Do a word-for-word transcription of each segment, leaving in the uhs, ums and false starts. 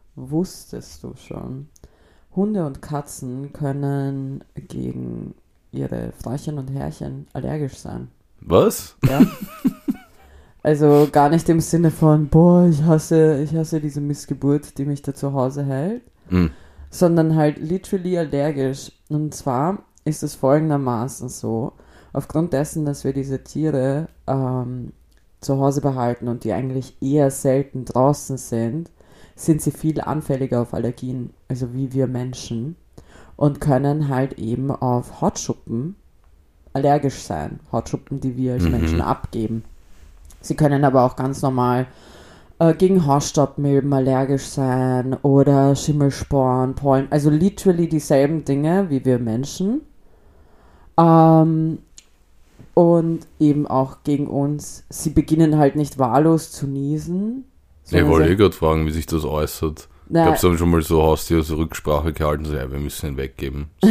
Wusstest du schon? Hunde und Katzen können gegen ihre Frauchen und Herrchen allergisch sein. Was? Ja. Also gar nicht im Sinne von, boah, ich hasse, ich hasse diese Missgeburt, die mich da zu Hause hält, Mhm. sondern halt literally allergisch. Und zwar ist es folgendermaßen so, aufgrund dessen, dass wir diese Tiere ähm, zu Hause behalten und die eigentlich eher selten draußen sind, sind sie viel anfälliger auf Allergien, also wie wir Menschen, und können halt eben auf Hautschuppen allergisch sein. Hautschuppen, die wir als Mhm. Menschen abgeben. Sie können aber auch ganz normal äh, gegen Hausstaubmilben allergisch sein oder Schimmelsporen, Pollen, also literally dieselben Dinge wie wir Menschen. Ähm, und eben auch gegen uns. Sie beginnen halt nicht wahllos zu niesen. Ich sondern wollte sie- eh gerade fragen, wie sich das äußert. Ich Na, glaube, sie haben schon mal so Haustiere so Rücksprache gehalten, so, ja, wir müssen ihn weggeben. So,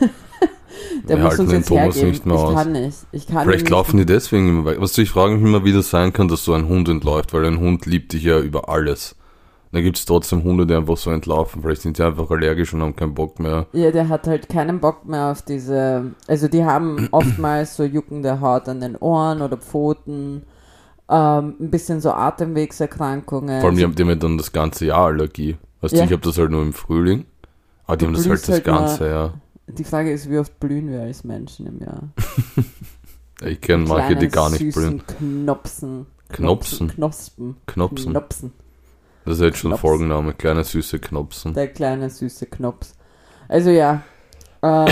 der wir muss halten uns den jetzt Thomas hergeben. nicht mehr ich aus. kann nicht. Ich kann Vielleicht nicht. laufen die deswegen immer weg. Was ich frage mich immer, wie das sein kann, dass so ein Hund entläuft, weil ein Hund liebt dich ja über alles. Da gibt es trotzdem Hunde, die einfach so entlaufen. Vielleicht sind die einfach allergisch und haben keinen Bock mehr. Ja, der hat halt keinen Bock mehr auf diese, also die haben oftmals so juckende Haut an den Ohren oder Pfoten, ähm, ein bisschen so Atemwegserkrankungen. Vor allem, die haben, die haben ja dann das ganze Jahr Allergie. Weißt du, Ja. ich habe das halt nur im Frühling. Aber die Du haben das halt blühst das halt ganze Jahr. Die Frage ist, wie oft blühen wir als Menschen im Jahr? Ich kenne manche, die Kleine, gar nicht süßen blühen. Knopsen. Knopsen? Knospen. Knopsen. Knopsen. Das ist jetzt schon ein Knops. Folgenname. Kleine süße Knopsen. Der kleine süße Knops. Also ja, ähm,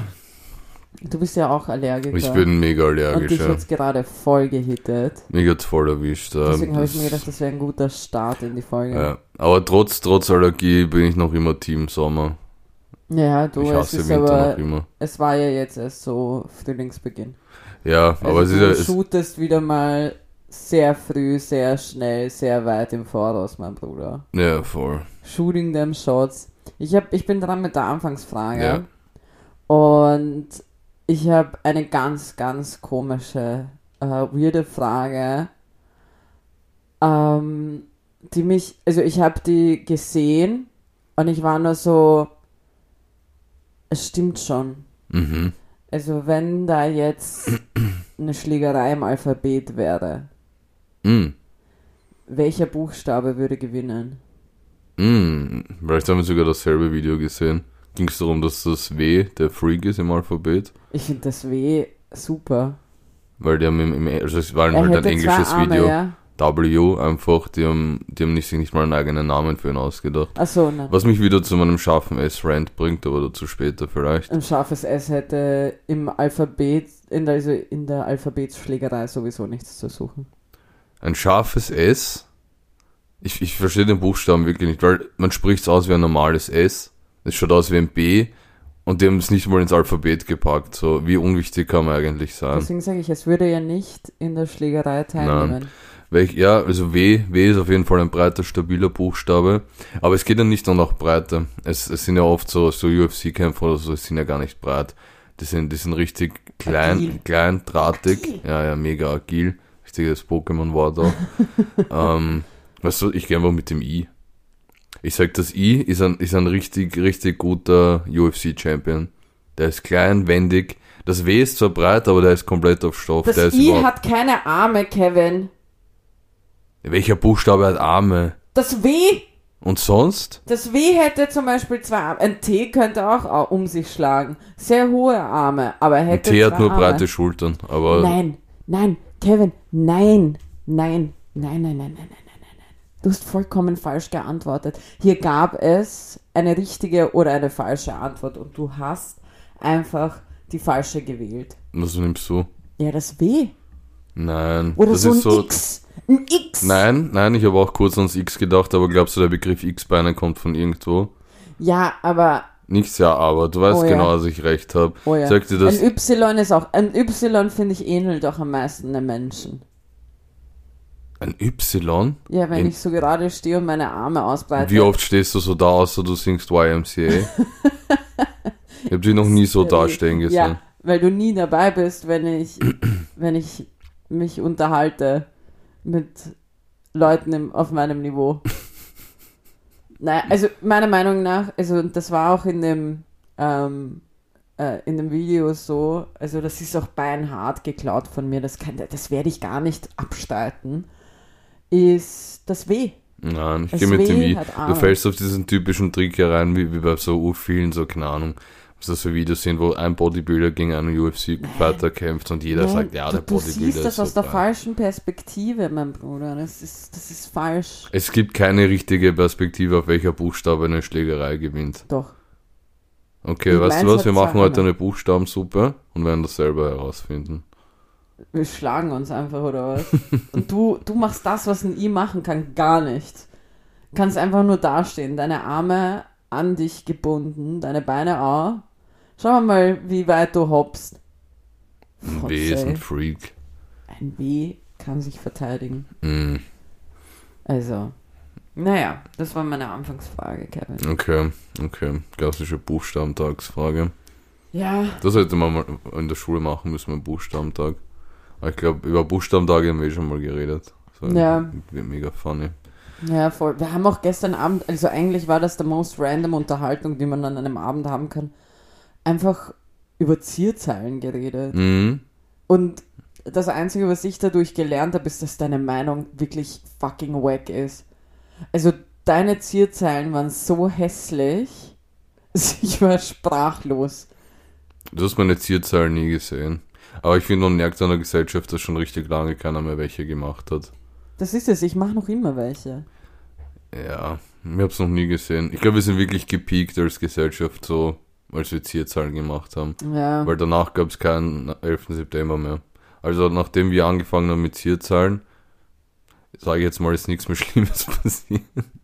du bist ja auch Allergiker. Ich bin mega und allergisch, dich ja. jetzt gerade voll gehittet. Mich hat's voll erwischt. ähm, Deswegen habe ich das- mir gedacht, das wäre ein guter Start in die Folge. Ja. Aber trotz, trotz Allergie bin ich noch immer Team Sommer. Ja, du, Ich es hasse ist Winter aber, noch immer. es war ja jetzt erst so Frühlingsbeginn. Ja, Also aber es ist du ja... Es, shootest wieder mal sehr früh, sehr schnell, sehr weit im Voraus, mein Bruder. ja, voll. Shooting them shots. Ich, hab, ich bin dran mit der Anfangsfrage. Ja. Und ich habe eine ganz, ganz komische, äh, weirde Frage, ähm, die mich, also ich habe die gesehen und ich war nur so, es stimmt schon. Mhm. Also wenn da jetzt eine Schlägerei im Alphabet wäre, Mm. welcher Buchstabe würde gewinnen? Mm. Vielleicht haben wir sogar dasselbe Video gesehen. Ging es darum, dass das W der Freak ist im Alphabet? Ich finde das W super. Weil die haben im, im also es war Er halt ein hätte englisches zwei Arme, Video. ja. W einfach, die haben, die haben nicht, sich nicht mal einen eigenen Namen für ihn ausgedacht. Achso, ne. Was mich wieder zu meinem scharfen S-Rant bringt, aber dazu später vielleicht. Ein scharfes S hätte im Alphabet, in der, also in der Alphabetsschlägerei sowieso nichts zu suchen. Ein scharfes S? Ich, ich verstehe den Buchstaben wirklich nicht, weil man spricht es aus wie ein normales S. Es schaut aus wie ein B und die haben es nicht mal ins Alphabet gepackt. So, wie unwichtig kann man eigentlich sein? Deswegen sage ich, es würde ja nicht in der Schlägerei teilnehmen. Welch, ja, also W, W ist auf jeden Fall ein breiter, stabiler Buchstabe. Aber es geht ja nicht nur nach Breite. Es, es sind ja oft so, so U F C-Kämpfer oder so, die sind ja gar nicht breit. Die sind, die sind richtig klein, Agil. klein, drahtig. Agil. Ja, ja, mega agil. Richtiges Pokémon-Wort auch. ähm, weißt du, ich gehe einfach mit dem I. Ich sag, das I ist ein, ist ein richtig, richtig guter U F C-Champion. Der ist klein, wendig. Das W ist zwar breit, aber der ist komplett auf Stoff. Das der ist I überhaupt- hat keine Arme, Kevin. Welcher Buchstabe hat Arme? Das W, Und sonst? das W hätte zum Beispiel zwei Arme. Ein T könnte auch au- um sich schlagen. Sehr hohe Arme, aber er Ein hätte T zwei hat nur Arme. breite Schultern, aber Nein, nein, Kevin, nein, nein, nein, nein, nein, nein, nein, nein, nein. Du hast vollkommen falsch geantwortet. Hier gab es eine richtige oder eine falsche Antwort und du hast einfach die falsche gewählt. was nimmst du? Ja, das W. Nein, Oder das so ein ist so. X. Ein X. Nein, nein, ich habe auch kurz ans X gedacht, aber glaubst du, der Begriff X-Beine kommt von irgendwo? Ja, aber, Nichts, ja, aber du weißt Oh ja. genau, dass ich recht habe. oh ja. Sag dir das. Ein Y ist auch, ein Y finde ich ähnelt auch am meisten einem Menschen. Ein Y? Ja, wenn In- ich so gerade stehe und meine Arme ausbreite. Wie oft stehst du so da, außer du singst Y M C A? Ich habe dich noch nie so dastehen gesehen. Ja, weil du nie dabei bist, wenn ich, wenn ich mich unterhalte mit Leuten im, auf meinem Niveau. Naja, also meiner Meinung nach, also das war auch in dem, ähm, äh, in dem Video so, also das ist auch beinhart geklaut von mir, das, kann, das werde ich gar nicht abstreiten, ist das W. Nein, ich Das gehe mit dem W I. hat Du Arme. fällst auf diesen typischen Trick herein, wie, wie bei so vielen, so keine Ahnung, was das so Videos sind, wo ein Bodybuilder gegen einen U F C-Fighter kämpft und jeder Nein, sagt, ja, der du, du Bodybuilder siehst das ist aus so der breit. falschen Perspektive, mein Bruder, das ist, das ist falsch. Es gibt keine richtige Perspektive, auf welcher Buchstabe eine Schlägerei gewinnt. Doch. Okay, Und weißt du meins was, hat wir machen zwei heute Arme. eine Buchstabensuppe und werden das selber herausfinden. Wir schlagen uns einfach, oder was? Und du, du machst das, was ein I machen kann, gar nicht. Du kannst einfach nur dastehen, deine Arme an dich gebunden, deine Beine auch. Schauen wir mal, wie weit du hoppst. Ein W ist ein Gott sei- Freak. Ein W kann sich verteidigen. Mm, Also, naja, das war meine Anfangsfrage, Kevin. okay, okay. Klassische Buchstabentagsfrage. Ja, Das hätte man mal in der Schule machen müssen, einen Buchstabentag. Aber ich glaube, über Buchstabentage haben wir eh schon mal geredet. Das war Ja. mega funny. ja, voll. Wir haben auch gestern Abend, also eigentlich war das der most random Unterhaltung, die man an einem Abend haben kann, einfach über Zierzeilen geredet. Mhm. Und das Einzige, was ich dadurch gelernt habe, ist, dass deine Meinung wirklich fucking wack ist. Also deine Zierzeilen waren so hässlich, ich war sprachlos. Du hast meine Zierzahlen nie gesehen. Aber ich finde, man merkt an der Gesellschaft, dass schon richtig lange keiner mehr welche gemacht hat. Das ist es, ich mache noch immer welche. Ja, ich habe es noch nie gesehen. Ich glaube, wir sind wirklich gepiekt als Gesellschaft, so als wir Zierzahlen gemacht haben. Ja, Weil danach gab es keinen elften September mehr. Also nachdem wir angefangen haben mit Zierzahlen, sage ich jetzt mal, ist nichts mehr Schlimmes passiert.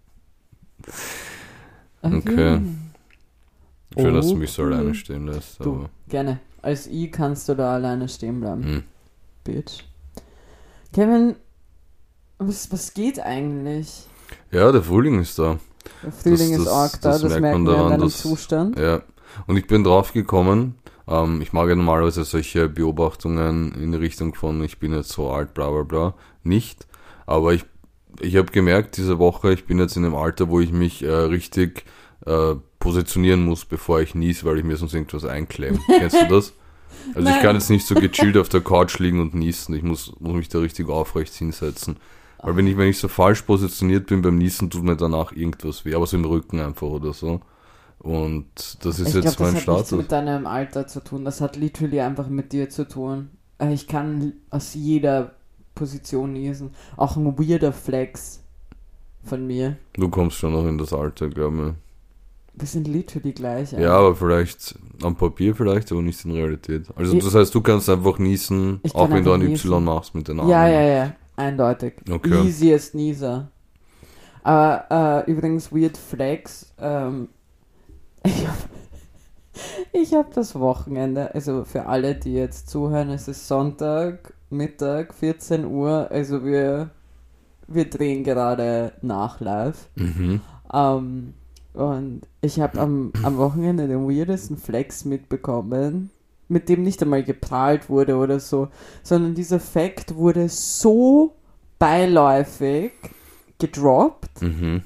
Okay. Schön, dass du mich so Okay. alleine stehen lässt. Du, Aber, gerne. Als I kannst du da alleine stehen bleiben. hm. Bitch. Kevin, was, was geht eigentlich? Ja, der Frühling ist da. Der Frühling Das- ist das- arg da, das das, merkt merken man wir an daran, deinem dass- Zustand. Ja, und ich bin drauf gekommen, ähm, ich mag ja normalerweise solche Beobachtungen in Richtung von, ich bin jetzt so alt, bla bla bla, nicht. Aber ich, ich habe gemerkt, diese Woche, ich bin jetzt in einem Alter, wo ich mich äh, richtig äh, positionieren muss, bevor ich nies, weil ich mir sonst irgendwas einklemme. Kennst du das? Also ich Nein. kann jetzt nicht so gechillt auf der Couch liegen und niesen, ich muss, muss mich da richtig aufrecht hinsetzen. Weil wenn ich, wenn ich so falsch positioniert bin beim Niesen, tut mir danach irgendwas weh, aber so im Rücken einfach oder so. Und das ist Ich jetzt glaube, mein das hat nichts Status. mit deinem Alter zu tun. Das hat literally einfach mit dir zu tun. Äh, Ich kann aus jeder Position niesen. Auch ein weirder Flex von mir. Du kommst schon noch in das Alter, glaube Wir sind literally gleich. ich. Ja, aber vielleicht am Papier vielleicht, aber nicht in Realität. Also Ich- das heißt, du kannst einfach niesen, Ich auch kann wenn du einfach ein niesen. Y machst mit den Armen. Ja, ja, ja. Eindeutig. Okay. Easiest Nieser. Aber äh, übrigens, Weird Flex. Ähm, ich habe ich hab das Wochenende, also für alle, die jetzt zuhören, es ist Sonntag, Mittag, vierzehn Uhr. Also wir, wir drehen gerade nach live. Mhm. Ähm, und ich habe am, am Wochenende den weirdesten Flex mitbekommen, mit dem nicht einmal geprahlt wurde oder so, sondern dieser Fact wurde so beiläufig gedroppt, Mhm.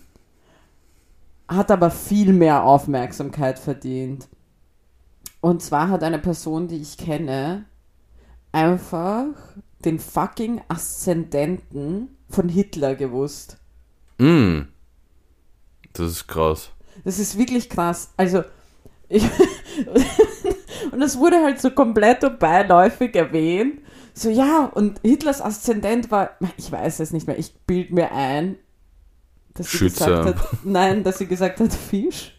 hat aber viel mehr Aufmerksamkeit verdient. Und zwar hat eine Person, die ich kenne, einfach den fucking Aszendenten von Hitler gewusst. Mm. Das ist krass. Das ist wirklich krass. Also, ich und das wurde halt so komplett und beiläufig erwähnt. So, ja, und Hitlers Aszendent war, ich weiß es nicht mehr, ich bild mir ein, dass sie Schütze. gesagt hat, nein, dass sie gesagt hat Fisch.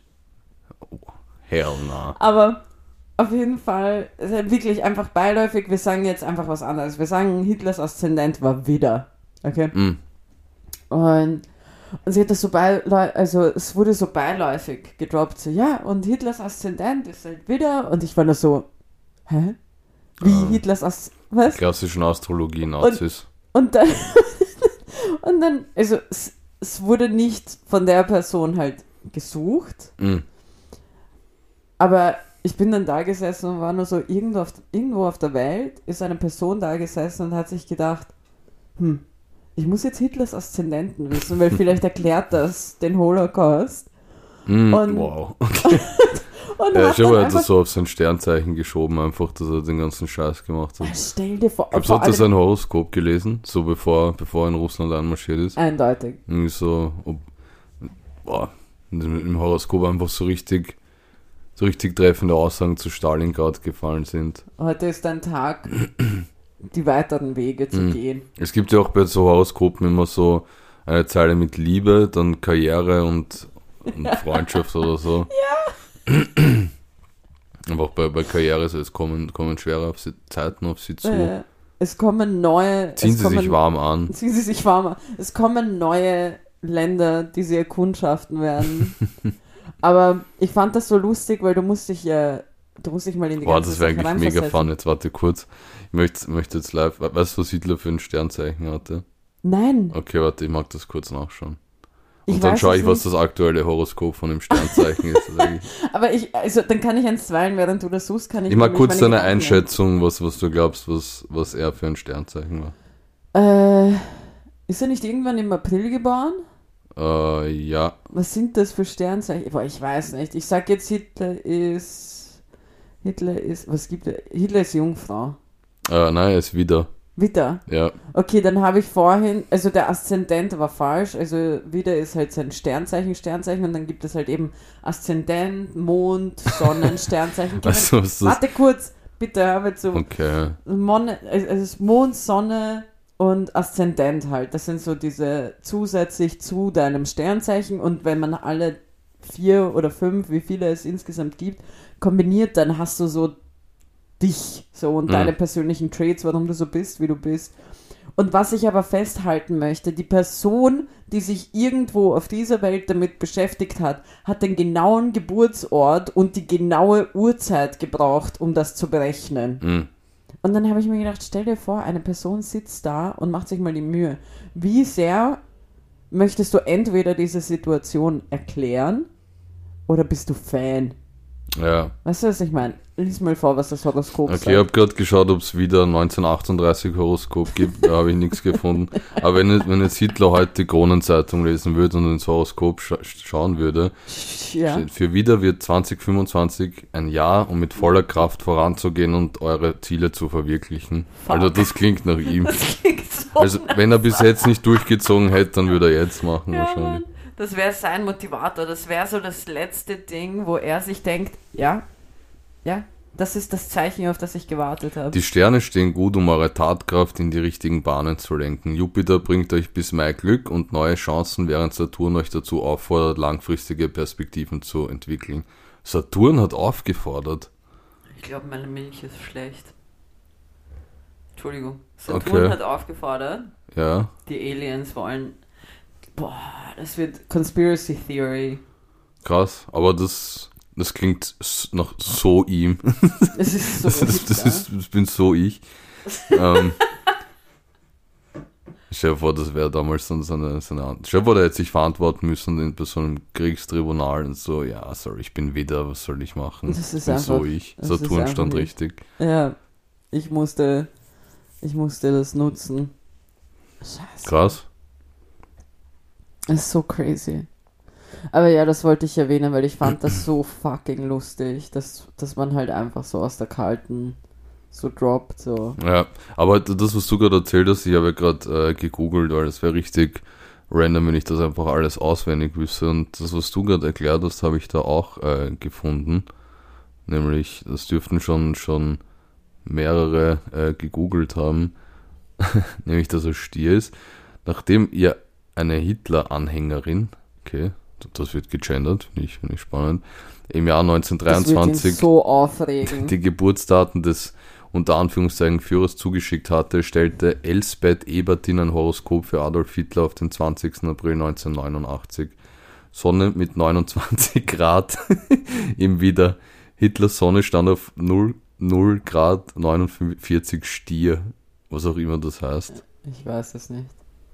Hell nah. Aber auf jeden Fall, es ist halt wirklich einfach beiläufig, wir sagen jetzt einfach was anderes. Wir sagen, Hitlers Aszendent war Widder. Okay? Mm. Und, und sie hat das so beiläufig, also es wurde so beiläufig gedroppt, so, ja, und Hitlers Aszendent ist halt Widder. Und ich war nur so, hä? Wie Ah. Hitlers Aszendent? Was? Klassischen Astrologie-Nazis. Und dann, und dann, also es, es wurde nicht von der Person halt gesucht, Mm. aber ich bin dann da gesessen und war nur so, irgendwo auf, irgendwo auf der Welt ist eine Person da gesessen und hat sich gedacht, hm, ich muss jetzt Hitlers Aszendenten wissen, weil vielleicht erklärt das den Holocaust. Mm, Und- wow. Okay. Und Ja, hat schon dann mal hat einfach, er so auf sein Sternzeichen geschoben, einfach, dass er den ganzen Scheiß gemacht hat. stell dir vor, Glaubst du, vor hat er allem, sein Horoskop gelesen, so bevor, bevor er in Russland einmarschiert ist? eindeutig. Irgendwie so, ob, boah, im Horoskop einfach so richtig, so richtig treffende Aussagen zu Stalingrad gefallen sind. Heute ist ein Tag, die weiteren Wege zu Mhm. gehen. Es gibt ja auch bei so Horoskopen immer so eine Zeile mit Liebe, dann Karriere und, und Freundschaft oder so. Ja. Aber auch bei, bei Karriere, so, es kommen, kommen schwere auf sie, Zeiten auf sie zu. Äh, es kommen neue... Ziehen es sie kommen, sich warm an. Ziehen sie sich warm an. Es kommen neue Länder, die sie erkundschaften werden. Aber ich fand das so lustig, weil du musst dich ja... Du musst dich mal in die Boah, ganze das wäre Sache eigentlich mega reinversetzen. fun. Jetzt warte kurz. Ich möchte, möchte jetzt live. Weißt du, was Hitler für ein Sternzeichen hatte? Nein, Okay, warte, ich mag das kurz nachschauen. ich Und dann weiß schaue es ich, was nicht. das aktuelle Horoskop von dem Sternzeichen ist. Das eigentlich. Aber ich, also dann kann ich einstweilen, während du das suchst, kann ich... Ich mag nämlich kurz meine deine Gedanken Einschätzung, was, was du glaubst, was, was er für ein Sternzeichen war. Äh, ist er nicht irgendwann im April geboren? Äh, ja. Was sind das für Sternzeichen? Boah, ich weiß nicht. Ich sag jetzt, Hitler ist... Hitler ist... Was gibt er? Hitler ist Jungfrau. Äh, nein, er ist wieder. Widder. Ja. Okay, dann habe ich vorhin... Also der Aszendent war falsch. Also Widder ist halt sein Sternzeichen, Sternzeichen. Und dann gibt es halt eben Aszendent, Mond, Sonnen, Sternzeichen. Weißt du, was das Warte kurz. Bitte, hör mir zu. Okay. Mon, also es ist Mond, Sonne und Aszendent halt. Das sind so diese zusätzlich zu deinem Sternzeichen und wenn man alle vier oder fünf, wie viele es insgesamt gibt, kombiniert, dann hast du so dich so und Mhm. deine persönlichen Traits, warum du so bist, wie du bist. Und was ich aber festhalten möchte, die Person, die sich irgendwo auf dieser Welt damit beschäftigt hat, hat den genauen Geburtsort und die genaue Uhrzeit gebraucht, um das zu berechnen. Mhm. Und dann habe ich mir gedacht, stell dir vor, eine Person sitzt da und macht sich mal die Mühe. Wie sehr möchtest du entweder diese Situation erklären oder bist du Fan? Ja. Weißt du, was ich meine? Lies mal vor, was das Horoskop Okay, ich sagt. habe gerade geschaut, ob es wieder neunzehnhundertachtunddreißig Horoskop gibt. Da habe ich nichts gefunden. Aber wenn, wenn jetzt Hitler heute die Kronenzeitung lesen würde und ins Horoskop scha schauen würde, Ja. steht, für wieder wird zwanzig fünfundzwanzig ein Jahr, um mit voller Kraft voranzugehen und eure Ziele zu verwirklichen. Also das klingt nach ihm. Das klingt so. Also wenn er bis jetzt nicht durchgezogen hätte, dann würde er jetzt machen Ja, wahrscheinlich. Mann. Das wäre sein Motivator. Das wäre so das letzte Ding, wo er sich denkt, ja, ja, das ist das Zeichen, auf das ich gewartet habe. Die Sterne stehen gut, um eure Tatkraft in die richtigen Bahnen zu lenken. Jupiter bringt euch bis Mai Glück und neue Chancen, während Saturn euch dazu auffordert, langfristige Perspektiven zu entwickeln. Saturn hat aufgefordert. Ich glaube, meine Milch ist schlecht. Entschuldigung. Saturn Okay. hat aufgefordert, Ja. die Aliens wollen... Boah, das wird Conspiracy Theory. Krass, aber das, das klingt s- nach so ihm. Es ist so Das, das, das, Hitler. ist, das bin so ich. ähm, stell dir vor, das wäre damals so eine, so eine Stell dir vor, der hätte sich verantworten müssen in, bei so einem Kriegstribunal und so, ja, sorry, ich bin wieder, was soll ich machen? Das ist bin einfach- so ich. das ist Saturn einfach stand nicht. richtig. Ja, ich musste, ich musste das nutzen. Scheiße. Krass. Das ist so crazy. Aber ja, das wollte ich erwähnen, weil ich fand das so fucking lustig, dass, dass man halt einfach so aus der kalten so droppt, so. Ja, aber das, was du gerade erzählt hast, ich habe ja gerade äh, gegoogelt, weil es wäre richtig random, wenn ich das einfach alles auswendig wüsste. Und das, was du gerade erklärt hast, habe ich da auch äh, gefunden. Nämlich, das dürften schon, schon mehrere äh, gegoogelt haben, nämlich, dass er Stier ist. Nachdem ihr eine Hitler-Anhängerin, okay, das wird gegendert, finde ich, finde ich spannend, im Jahr Das wird ihn neunzehnhundertdreiundzwanzig so aufregen. die Geburtsdaten des unter Anführungszeichen Führers zugeschickt hatte, stellte Elsbeth Ebertin ein Horoskop für Adolf Hitler auf den zwanzigsten April neunzehnhundertneunundachtzig. Sonne mit neunundzwanzig Grad im Widder. Hitlers Sonne stand auf null Grad neunundvierzig Stier, was auch immer das heißt. Ich weiß es nicht.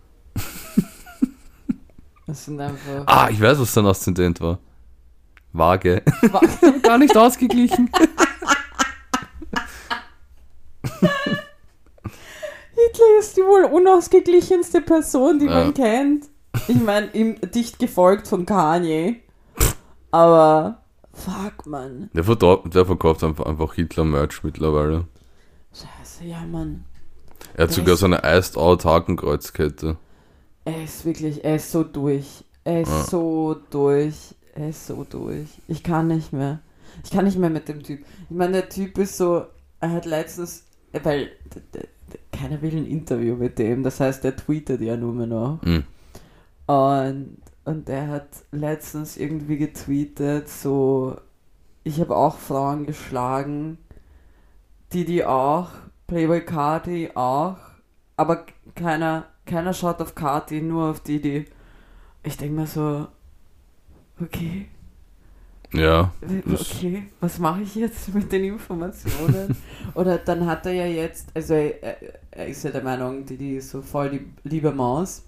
Das sind einfach... Ah, ich weiß, was sein Aszendent war. Waage. Wa- Gar nicht ausgeglichen. Hitler ist die wohl unausgeglichenste Person, die Ja. man kennt. Ich meine, ihm dicht gefolgt von Kanye. Aber, fuck, Mann. Der, verdau- der verkauft einfach, einfach Hitler-Merch mittlerweile. Scheiße, ja, Mann. Er hat Der sogar ist- so eine Iced-Out-Hakenkreuzkette. Er ist wirklich, er ist so durch. Er ist Ja. so durch. Er ist so durch. Ich kann nicht mehr. Ich kann nicht mehr mit dem Typ. Ich meine, der Typ ist so, er hat letztens, weil d- d- d- keiner will ein Interview mit dem, das heißt, der tweetet ja nur mehr noch. Mhm. Und, und der hat letztens irgendwie getweetet, so, ich habe auch Frauen geschlagen, die die auch, Playboy Carti auch, aber keiner, keiner schaut auf Carti, nur auf die, die, ich denke mir so, okay, Ja. das- okay, was mache ich jetzt mit den Informationen? Oder dann hat er ja jetzt, also er, er ist ja der Meinung, die, die ist so voll die liebe Maus.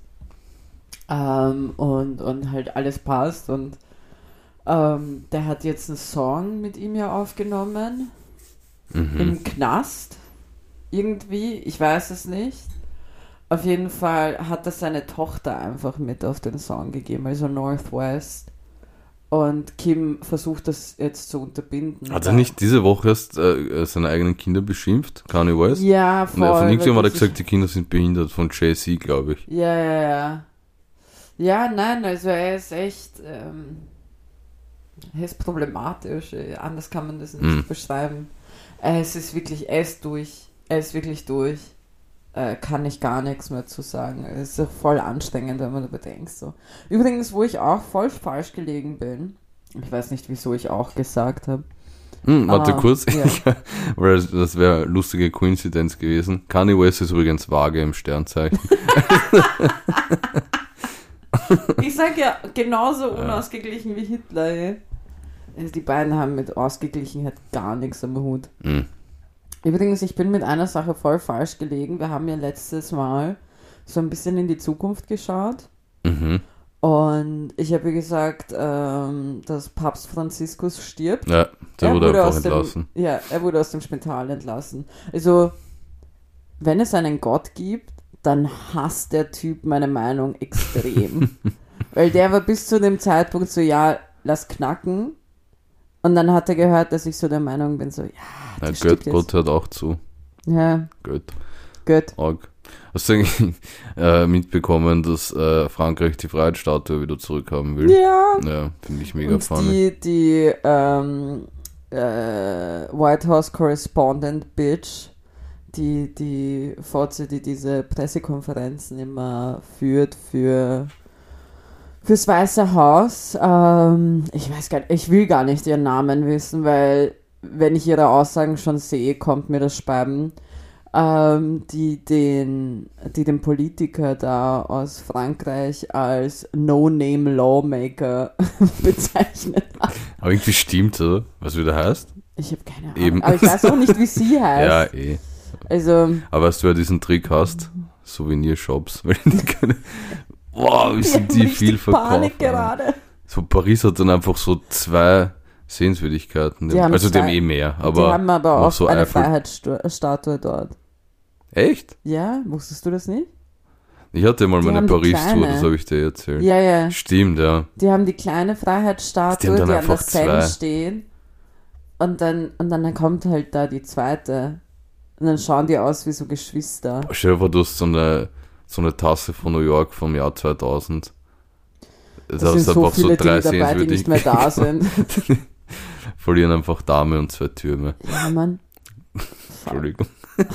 Ähm, und, und halt alles passt und ähm, der hat jetzt einen Song mit ihm ja aufgenommen Mhm. im Knast irgendwie, ich weiß es nicht. Auf jeden Fall hat er seine Tochter einfach mit auf den Song gegeben, also Northwest. Und Kim versucht das jetzt zu unterbinden. Hat er nicht diese Woche erst äh, seine eigenen Kinder beschimpft? Kanye West? Ja, voll. Und er von irgendjemandem hat er weil gesagt, die Kinder sind behindert, von Jay-Z, glaube ich. Ja, ja, ja. Ja, nein, also er ist echt, ähm, er ist problematisch, äh, anders kann man das nicht Mhm. beschreiben. Äh, es ist wirklich, er ist durch, er ist wirklich durch, äh, kann ich gar nichts mehr zu sagen. Es ist auch voll anstrengend, wenn man darüber denkt. So. Übrigens, wo ich auch voll falsch gelegen bin, ich weiß nicht, wieso ich auch gesagt habe. Hm, warte Ah, kurz, ja. weil das, das wäre eine lustige Koinzidenz gewesen. Kanye West ist übrigens vage im Sternzeichen. Ich sag ja, genauso unausgeglichen wie Hitler. Ey. Also die beiden haben mit Ausgeglichenheit gar nichts am Hut. Hm. Übrigens, ich bin mit einer Sache voll falsch gelegen. Wir haben ja letztes Mal so ein bisschen in die Zukunft geschaut. Mhm. Und ich habe gesagt, ähm, dass Papst Franziskus stirbt. Ja, der Er wurde einfach aus dem- entlassen. Ja, er wurde aus dem Spital entlassen. Also, wenn es einen Gott gibt, dann hasst der Typ meine Meinung extrem. Weil der war bis zu dem Zeitpunkt so, ja, lass knacken. Und dann hat er gehört, dass ich so der Meinung bin, so, ja, Ja, der Gott, stirbt jetzt. Gott hört auch zu. Ja, Gott. gut. Arg. Hast du eigentlich äh, mitbekommen, dass äh, Frankreich die Freiheitsstatue wieder zurückhaben will? Ja. Ja, finde ich mega Und funny. die, die ähm, äh, White House Correspondent Bitch, die, die Fotze, die diese Pressekonferenzen immer führt für fürs Weiße Haus. Ähm, ich weiß gar nicht, ich will gar nicht ihren Namen wissen, weil wenn ich ihre Aussagen schon sehe, kommt mir das Speiben. Ähm, die, den, die den Politiker da aus Frankreich als No-Name-Lawmaker bezeichnet hat. Aber irgendwie stimmt, oder? Was wieder heißt? Ich habe keine Ahnung. Eben. Aber ich weiß auch nicht, wie sie heißt. Ja, eh. Also, Aber weißt du, wer diesen Trick hast? Souvenirshops. Weil die können, wow, wie sind die richtig viel verkauft. Panik gerade. So, Paris hat dann einfach so zwei Sehenswürdigkeiten. Die haben also die haben zwei- eh mehr. Die Aber haben aber noch auch so eine Eiffel- Freiheitsstatue dort. Echt? Ja, wusstest du das nicht? Ich hatte mal Die meine haben die Paris-Tour, kleine. das habe ich dir erzählt. Ja, ja. Stimmt, ja. Die haben die kleine Freiheitsstatue, Die die, haben dann an der einfach zwei. Seine stehen. Und dann, und dann kommt halt da die zweite. Und dann schauen die aus wie so Geschwister. Stell dir vor, du hast so eine, so eine Tasse von New York vom Jahr zweitausend. Da Das hast sind du so einfach so viele drei Dinge dabei, die nicht mehr da sind. Verlieren einfach Dame und zwei Türme. Ja, Mann. Entschuldigung.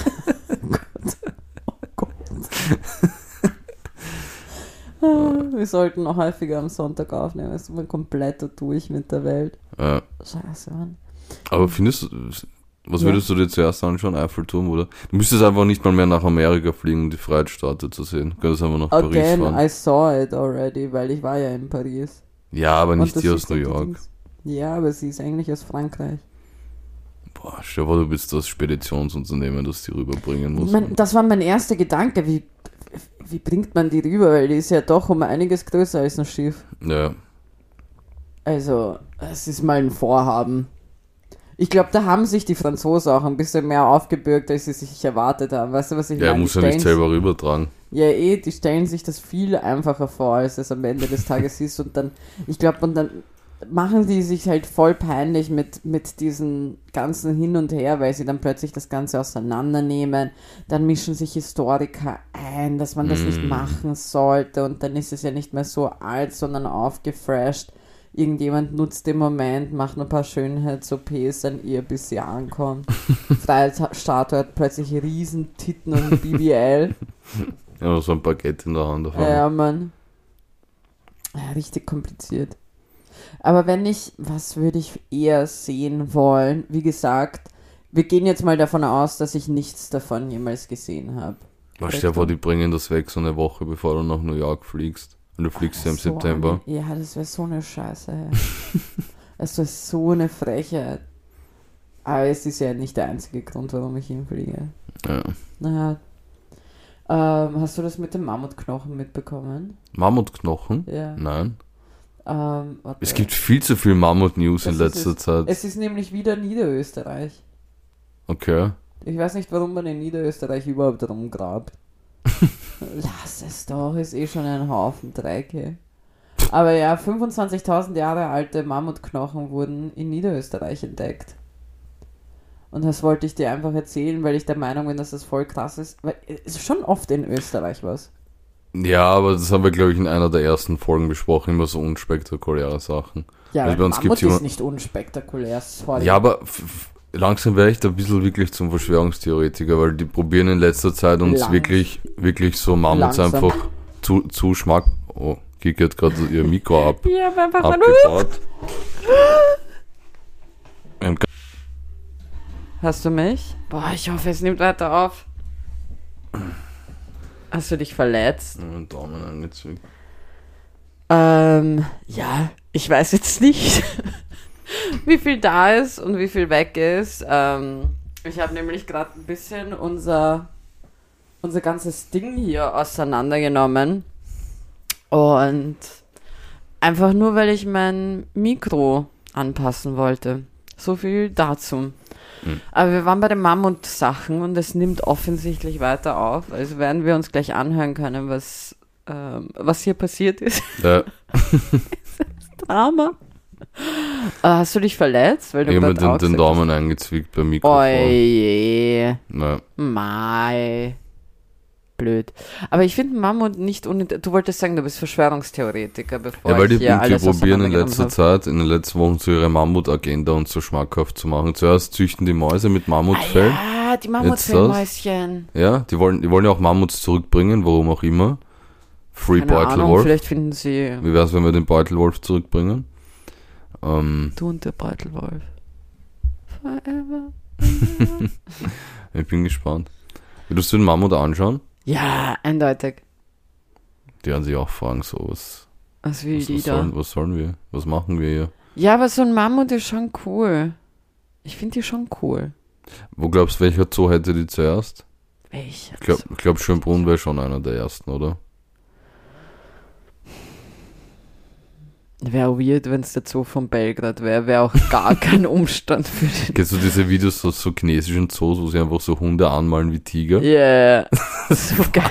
Wir sollten noch häufiger am Sonntag aufnehmen. Es ist immer komplett durch mit der Welt. Ja. Scheiße, Mann. Aber findest du, was Ja. würdest du dir zuerst anschauen? Eiffelturm, oder? Du müsstest einfach nicht mal mehr nach Amerika fliegen, um die Freiheitsstatue zu sehen. Du könntest einfach nach Paris Again, fahren. I saw it already, weil ich war ja in Paris. Ja, aber Und nicht das die aus ist New halt die York. Dings. Ja, aber sie ist eigentlich aus Frankreich. Boah, stell dir vor, du bist das Speditionsunternehmen, das die rüberbringen muss. Ich mein, das war mein erster Gedanke. Wie, wie bringt man die rüber? Weil die ist ja doch um einiges größer als ein Schiff. Ja. Also, es ist mal ein Vorhaben. Ich glaube, da haben sich die Franzosen auch ein bisschen mehr aufgebürgt, als sie sich erwartet haben. Weißt du, was ich Ja, er meine? muss Die ja nicht stellen selber rübertragen. Ja, eh, die stellen sich das viel einfacher vor, als es am Ende des Tages ist. Und dann, ich glaube, und dann machen die sich halt voll peinlich mit, mit diesen ganzen Hin und Her, weil sie dann plötzlich das Ganze auseinandernehmen. Dann mischen sich Historiker ein, dass man das mm. nicht machen sollte. Und dann ist es ja nicht mehr so alt, sondern aufgefresht. Irgendjemand nutzt den Moment, macht ein paar Schönheits-O Ps an ihr, bis sie ankommt. Freiheitsstatue hat plötzlich riesen Titten und B B L. Ja, so ein Baguette in der Hand. Davon. Ja, Mann. Ja, richtig kompliziert. Aber wenn ich, was würde ich eher sehen wollen? Wie gesagt, wir gehen jetzt mal davon aus, dass ich nichts davon jemals gesehen habe. Stell dir vor, die bringen das weg so eine Woche, bevor du nach New York fliegst. Und du fliegst ja im so September. Eine, ja, das wäre so eine Scheiße. Das wäre so eine Frechheit. Aber es ist ja nicht der einzige Grund, warum ich hinfliege. Ja. Naja. Ähm, hast du das mit dem Mammutknochen mitbekommen? Mammutknochen? Ja. Nein. Ähm, es gibt viel zu viel Mammut-News in letzter es. Zeit. Es ist nämlich wieder Niederösterreich. Okay. Ich weiß nicht, warum man in Niederösterreich überhaupt rumgrabt. Lass es doch, ist eh schon ein Haufen Dreck. Ey. Aber ja, fünfundzwanzigtausend Jahre alte Mammutknochen wurden in Niederösterreich entdeckt. Und das wollte ich dir einfach erzählen, weil ich der Meinung bin, dass das voll krass ist. Weil es ist schon oft in Österreich was. Ja, aber das haben wir, glaube ich, in einer der ersten Folgen besprochen, immer so unspektakuläre Sachen. Ja, also aber bei uns Mammut gibt's ist nicht unspektakulär, sorry. Ja, aber f- f- langsam wäre ich da ein bisschen wirklich zum Verschwörungstheoretiker, weil die probieren in letzter Zeit uns Lang- wirklich, wirklich so Mammuts Langsam. einfach zu, zu Schmack... Oh, Kiki hat gerade ihr Mikro ab, Ja, aber einfach mal... abgebaut. Ähm, Hast du mich? Boah, ich hoffe, es nimmt weiter auf. Hast du dich verletzt? einen Daumen angezwickt. Ähm, ja, ich weiß jetzt nicht, wie viel da ist und wie viel weg ist. Ähm, ich habe nämlich gerade ein bisschen unser, unser ganzes Ding hier auseinandergenommen. Und einfach nur, weil ich mein Mikro anpassen wollte. So viel dazu. Mhm. Aber wir waren bei den Mammut-Sachen und es nimmt offensichtlich weiter auf. Also werden wir uns gleich anhören können, was, ähm, was hier passiert ist. Ja. Das ist Drama. Äh, hast du dich verletzt? Weil du Ich habe mir grad den, den auch Daumen eingezwickt beim Mikrofon. Oje. Ja. Mai. Blöd. Aber ich finde Mammut nicht uninteressant. Du wolltest sagen, du bist Verschwörungstheoretiker, bevor Ja, weil die ich hier Pinkel alles probieren in letzter auseinandergenommen Zeit, in den letzten Wochen so ihre Mammut-Agenda und so schmackhaft zu machen. Zuerst züchten die Mäuse mit habe. Mammutfell. Ah, ja, die Mammutfellmäuschen. Ja, die wollen, die wollen ja auch Mammuts zurückbringen, warum auch immer. Free Keine Ahnung, Beutelwolf. vielleicht finden sie... Wie wär's, wenn wir den Beutelwolf zurückbringen? Ähm, Du und der Beutelwolf. Forever. ich bin gespannt. Willst du den Mammut anschauen? Ja, eindeutig. Die werden sich auch fragen, so, was, Was will was, die was, da? sollen, was sollen wir? Was machen wir hier? Ja, aber so ein Mammut ist schon cool. Ich finde die schon cool. Wo glaubst du, welcher Zoo hätte die zuerst? Welcher? Ich glaube, ich glaub, Schönbrunn wäre schon einer der ersten, oder? Wäre weird, wenn es der Zoo von Belgrad wäre. Wäre auch gar kein Umstand für den. Kennst du diese Videos aus so chinesischen Zoos, wo sie einfach so Hunde anmalen wie Tiger? Ja, yeah. So geil.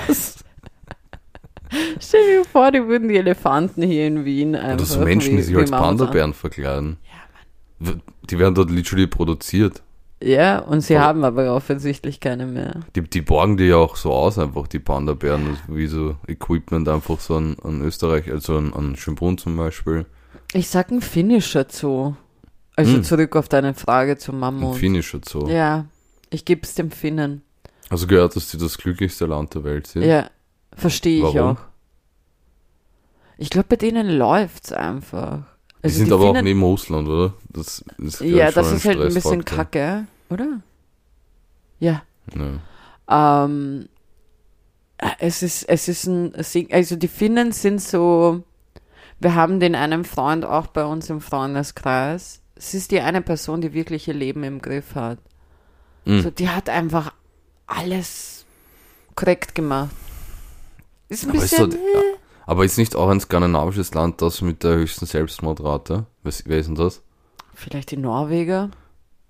Stell dir vor, die würden die Elefanten hier in Wien einfach... Oder so Menschen, wie, die sich wie als Mammuts an- Panda-Bären verkleiden. Ja, Mann. Die werden dort literally produziert. Ja, und sie Aber- haben aber offensichtlich keine mehr. Die, die borgen die ja auch so aus, einfach die Panda-Bären, das ist wie so Equipment einfach so an, an Österreich, also an, an Schönbrunn zum Beispiel. Ich sag ein finnischer Zoo. Also Hm. zurück auf deine Frage zum Ein Mammut. finnischer Zoo. Ja, ich geb's dem Finnen. Also gehört, dass die das glücklichste Land der Welt sind. Ja, verstehe ich Warum? auch. Ich glaube, bei denen läuft's einfach. Die Also sind aber auch Finnen- neben Russland, oder? Das ist, glaub Ja, ich, schon das ist halt ein bisschen Stressfaktor. kacke, oder? Ja. Ja. Ähm, es ist, es ist ein, also die Finnen sind so, wir haben den einen Freund auch bei uns im Freundeskreis. Es ist die eine Person, die wirklich ihr Leben im Griff hat. Mhm. So, die hat einfach alles korrekt gemacht. Ist ein Aber ist bisschen, so- Aber ist nicht auch ein skandinavisches Land das mit der höchsten Selbstmordrate? Wer, wer ist denn das? vielleicht die Norweger?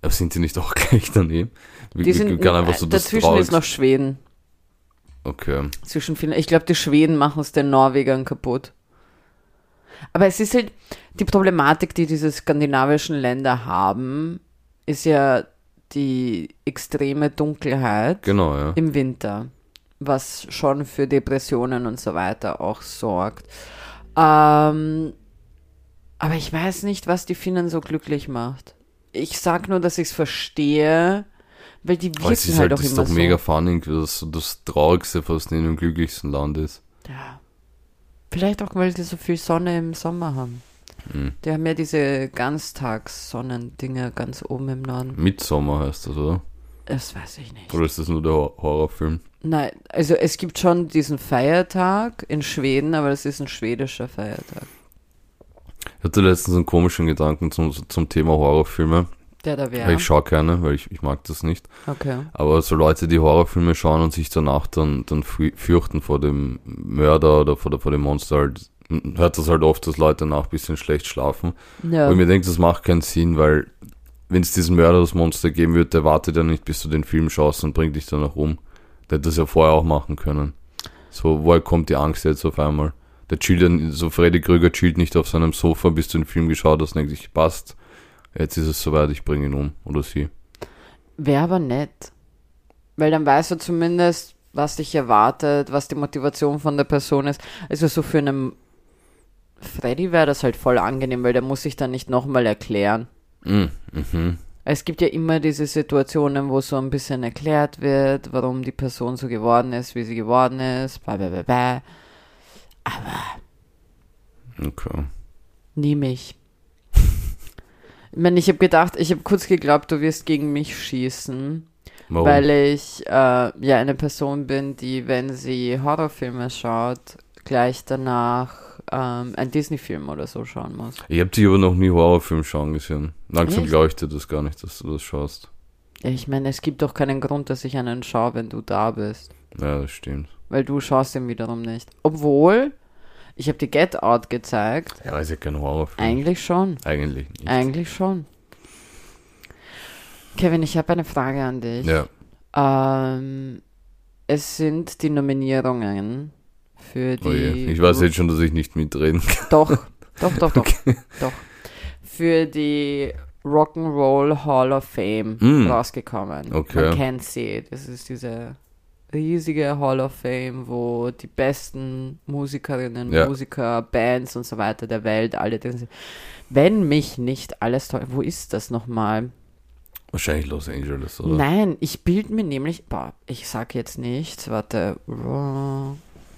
Aber sind die nicht auch gleich daneben? Wie, Die sind, wie kann einfach so das dazwischen Traurigste- ist noch Schweden. Okay. Zwischen Finnland. Ich glaube, die Schweden machen es den Norwegern kaputt. Aber es ist halt, die Problematik, die diese skandinavischen Länder haben, ist ja die extreme Dunkelheit Genau, ja. im Winter, was schon für Depressionen und so weiter auch sorgt. Ähm, aber ich weiß nicht, was die Finnen so glücklich macht. Ich sag nur, dass ich es verstehe, weil die Aber es wirken ist halt halt, auch das ist immer doch so. mega funny, dass so das Traurigste fast in dem glücklichsten Land ist. Ja. Vielleicht auch, weil die so viel Sonne im Sommer haben. Mhm. Die haben ja diese Ganztags-Sonnendinger ganz oben im Norden. Midsommer heißt das, oder? Das weiß ich nicht. Oder ist das nur der Hor- Horrorfilm? Nein, also es gibt schon diesen Feiertag in Schweden, aber das ist ein schwedischer Feiertag. Ich hatte letztens einen komischen Gedanken zum, zum Thema Horrorfilme. Der da Weil wäre. ich schaue keine, weil ich, ich mag das nicht. Okay. Aber so Leute, die Horrorfilme schauen und sich danach dann, dann fü- fürchten vor dem Mörder oder vor, der, vor dem Monster, halt, m- hört das halt oft, dass Leute danach ein bisschen schlecht schlafen. Ja. Und mir denkt, das macht keinen Sinn, weil wenn es diesen Mörder, das Monster geben würde, der wartet ja nicht, bis du den Film schaust und bringt dich danach um. Der hätte das ja vorher auch machen können. So, woher kommt die Angst jetzt auf einmal? Der chillt, ja- so Freddy Krüger chillt nicht auf seinem Sofa, bis du den Film geschaut hast und denkt sich, passt. Jetzt ist es soweit, ich bringe ihn um. Oder sie. Wäre aber nett. Weil dann weißt du zumindest, was dich erwartet, was die Motivation von der Person ist. Also so für einen Freddy wäre das halt voll angenehm, weil der muss sich dann nicht nochmal erklären. Mm, mhm. Es gibt ja immer diese Situationen, wo so ein bisschen erklärt wird, warum die Person so geworden ist, wie sie geworden ist. Blah, blah, blah, blah. Aber Okay. nie mich. Ich meine, ich habe gedacht, ich habe kurz geglaubt, du wirst gegen mich schießen, Warum? weil ich äh, ja eine Person bin, die, wenn sie Horrorfilme schaut, gleich danach ähm, einen Disney-Film oder so schauen muss. Ich habe dich aber noch nie Horrorfilm schauen gesehen. Langsam Echt? glaube ich dir das gar nicht, dass du das schaust. Ja, ich meine, es gibt doch keinen Grund, dass ich einen schaue, wenn du da bist. Ja, das stimmt. Weil du schaust ihn wiederum nicht. Obwohl, ich habe dir Get Out gezeigt. Ja, ist ja kein Horrorfilm. Eigentlich schon. Eigentlich nicht. Eigentlich schon. Kevin, ich habe eine Frage an dich. Ja. Ähm, es sind die Nominierungen für die... Oh je. Ich weiß jetzt schon, dass ich nicht mitreden kann. Doch, doch, doch, doch, doch. Für die Rock'n'Roll Hall of Fame Mm. rausgekommen. Okay. Man kennt sie. Das ist diese riesige Hall of Fame, wo die besten Musikerinnen, Ja. Musiker, Bands und so weiter der Welt alle drin sind. Wenn mich nicht alles täuscht, wo ist das nochmal? Wahrscheinlich Los Angeles, oder? Nein, ich bild mir nämlich, boah, ich sag jetzt nichts, warte, Rock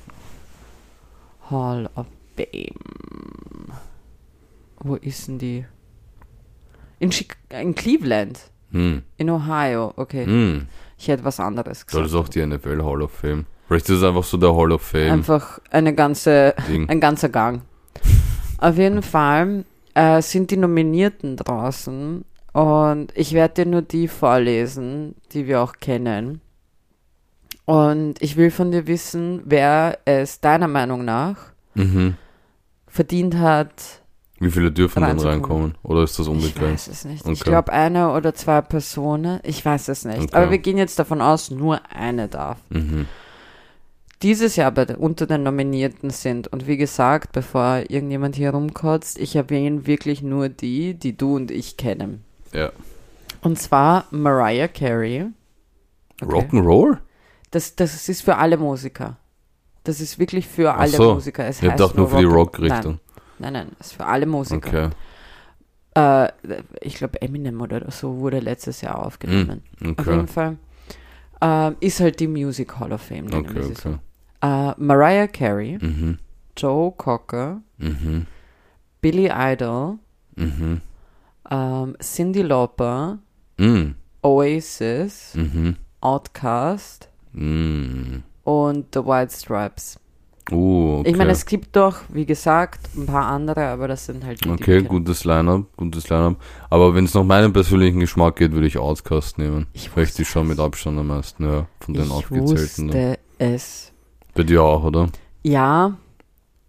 Hall of Fame. Wo ist denn die? In, Chic in Cleveland, Hm. in Ohio, okay. Hm. Ich hätte was anderes Da gesagt. ist auch die N F L Hall of Fame. Vielleicht ist es einfach so der Hall of Fame Einfach eine ganze, Ding. ein ganzer Gang. Auf jeden Fall äh, sind die Nominierten draußen und ich werde dir nur die vorlesen, die wir auch kennen. Und ich will von dir wissen, wer es deiner Meinung nach Mhm. verdient hat. Wie viele dürfen dann Reinzukommen. reinkommen? Oder ist das Ich unbegrenzt? weiß es nicht. Okay. Ich glaube, eine oder zwei Personen. Ich weiß es nicht. Okay. Aber wir gehen jetzt davon aus, nur eine darf. Mhm. Dieses Jahr bei, unter den Nominierten sind, und wie gesagt, bevor irgendjemand hier rumkotzt, ich erwähne wirklich nur die, die du und ich kennen. Ja. Und zwar Mariah Carey. Okay. Rock'n'Roll? Das, das ist für alle Musiker. Das ist wirklich für alle so. Musiker. Es Ich heißt dachte nur für die Rock- Rock-Richtung. Nein, nein, nein, es ist für alle Musiker. Okay. Äh, ich glaube, Eminem oder so wurde letztes Jahr aufgenommen. Auf Okay. jeden Fall äh, ist halt die Music Hall of Fame. nennen Okay, wir sie okay. so. Äh, Mariah Carey, Mhm. Joe Cocker, Mhm. Billy Idol, Mhm. ähm, Cyndi Lauper, Mhm. Oasis, Mhm. Outkast Mhm. und The White Stripes. Uh, okay. Ich meine, es gibt doch, wie gesagt, ein paar andere, aber das sind halt die, die Okay, wir kennen. gutes Line-Up, gutes Line-Up. Aber wenn es nach meinem persönlichen Geschmack geht, würde ich Outcast nehmen. Ich Weil ich wusste die schon mit Abstand am meisten, ja, von den Ich aufgezählten. Ne? wusste es. Bei dir auch, oder? Ja,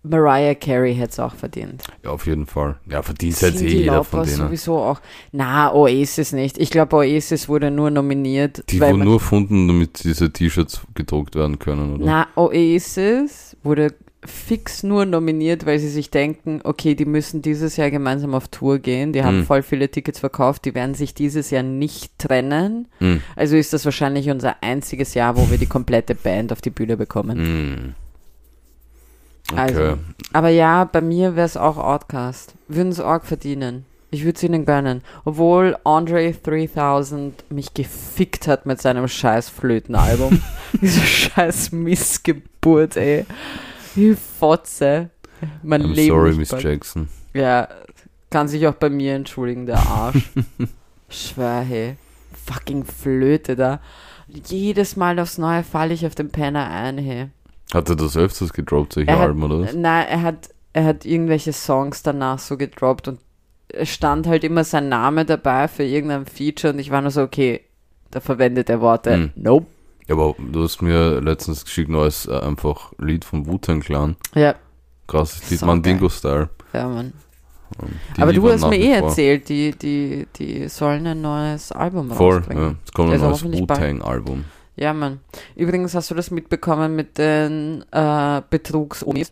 Mariah Carey hätte es auch verdient. Ja, auf jeden Fall. Ja, verdient halt eh Cyndi jeder Lauper von denen. sowieso auch. Na, Oasis nicht. Ich glaube, Oasis wurde nur nominiert. Die weil wurden man- nur erfunden, damit diese T-Shirts gedruckt werden können, oder? Na, Oasis wurde fix nur nominiert, weil sie sich denken, okay, die müssen dieses Jahr gemeinsam auf Tour gehen. Die haben Mhm. voll viele Tickets verkauft. Die werden sich dieses Jahr nicht trennen. Mhm. Also ist das wahrscheinlich unser einziges Jahr, wo wir die komplette Band auf die Bühne bekommen. Mhm. Okay. Also, aber ja, bei mir wäre es auch Outcast. Würden es auch verdienen. Ich würde es ihnen gönnen. Obwohl Andre dreitausend mich gefickt hat mit seinem scheiß Flötenalbum. Diese scheiß Missgeburt, ey. Die Fotze. Mein I'm Leben sorry, nicht Miss bald- Jackson. Ja, kann sich auch bei mir entschuldigen, der Arsch. Schwör, hey. Fucking Flöte da. Jedes Mal aufs Neue falle ich auf den Penner ein, hey. Hat er das öfters gedroppt, solche Er hat- Alben, oder was? Nein, er hat, er hat irgendwelche Songs danach so gedroppt und es stand halt immer sein Name dabei für irgendein Feature und ich war nur so, okay, da verwendet er Worte. Hm. Nope. Ja, aber du hast mir letztens geschickt, neues äh, einfach Lied vom Wu-Tang Clan. Ja, Krasses Lied, So Mandingo-Style. ja, Mann. Ähm, die Aber du liefern hast nach mir wie eh vor. erzählt, die, die, die sollen ein neues Album Voll, rausbringen. ja. Es kommt ein Also neues hoffentlich bald. Wu-Tang-Album. Ja, Mann. Übrigens hast du das mitbekommen mit den äh, Betrugsomis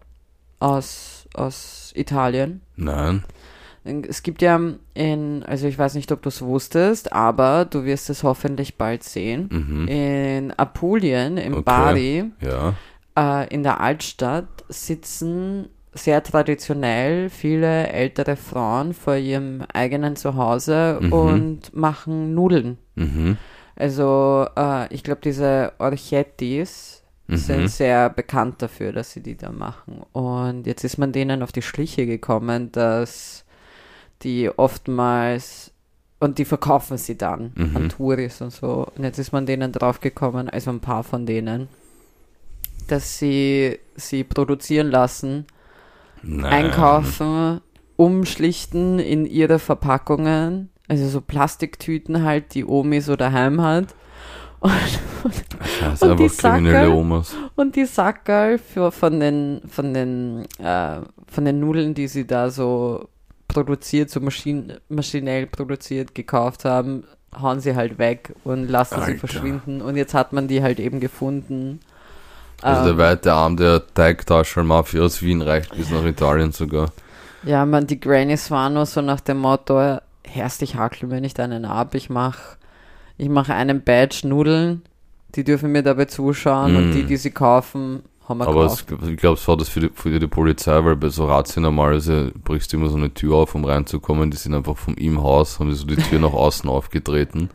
aus, aus Italien. Nein. Es gibt ja in, also ich weiß nicht, ob du es wusstest, aber du wirst es hoffentlich bald sehen. Mhm. In Apulien, im Okay. Bari, Ja. äh, in der Altstadt, sitzen sehr traditionell viele ältere Frauen vor ihrem eigenen Zuhause Mhm. und machen Nudeln. Mhm. Also äh, ich glaube, diese Orchettis Mhm. sind sehr bekannt dafür, dass sie die da machen. Und jetzt ist man denen auf die Schliche gekommen, dass die oftmals, und die verkaufen sie dann Mhm. an Touris und so. Und jetzt ist man denen drauf gekommen, also ein paar von denen, dass sie sie produzieren lassen, Nein. einkaufen, umschlichten in ihre Verpackungen, also so Plastiktüten halt, die Omi so daheim hat. Und, Scheiße, und die einfach kriminelle Sackerl? Omas. und die Sackerl für, von den, von den, äh, von den Nudeln, die sie da so produziert, so maschin maschinell produziert, gekauft haben, hauen sie halt weg und lassen sie Alter. verschwinden. Und jetzt hat man die halt eben gefunden. Also Ähm, der weite Arm der Teigtaschel-Mafia aus Wien reicht bis nach Italien sogar. Ja, man, die Grannies waren nur so nach dem Motto, Herrst, ich hakel mir nicht einen ab, ich mach, ich mache einen Badge Nudeln, die dürfen mir dabei zuschauen Mm. und die, die sie kaufen, haben wir Aber es, gekauft. ich glaube, es war das für die, für die Polizei, weil bei so Razzien normalerweise brichst du immer so eine Tür auf, um reinzukommen. Die sind einfach von ihm Haus, haben die so die Tür nach außen aufgetreten.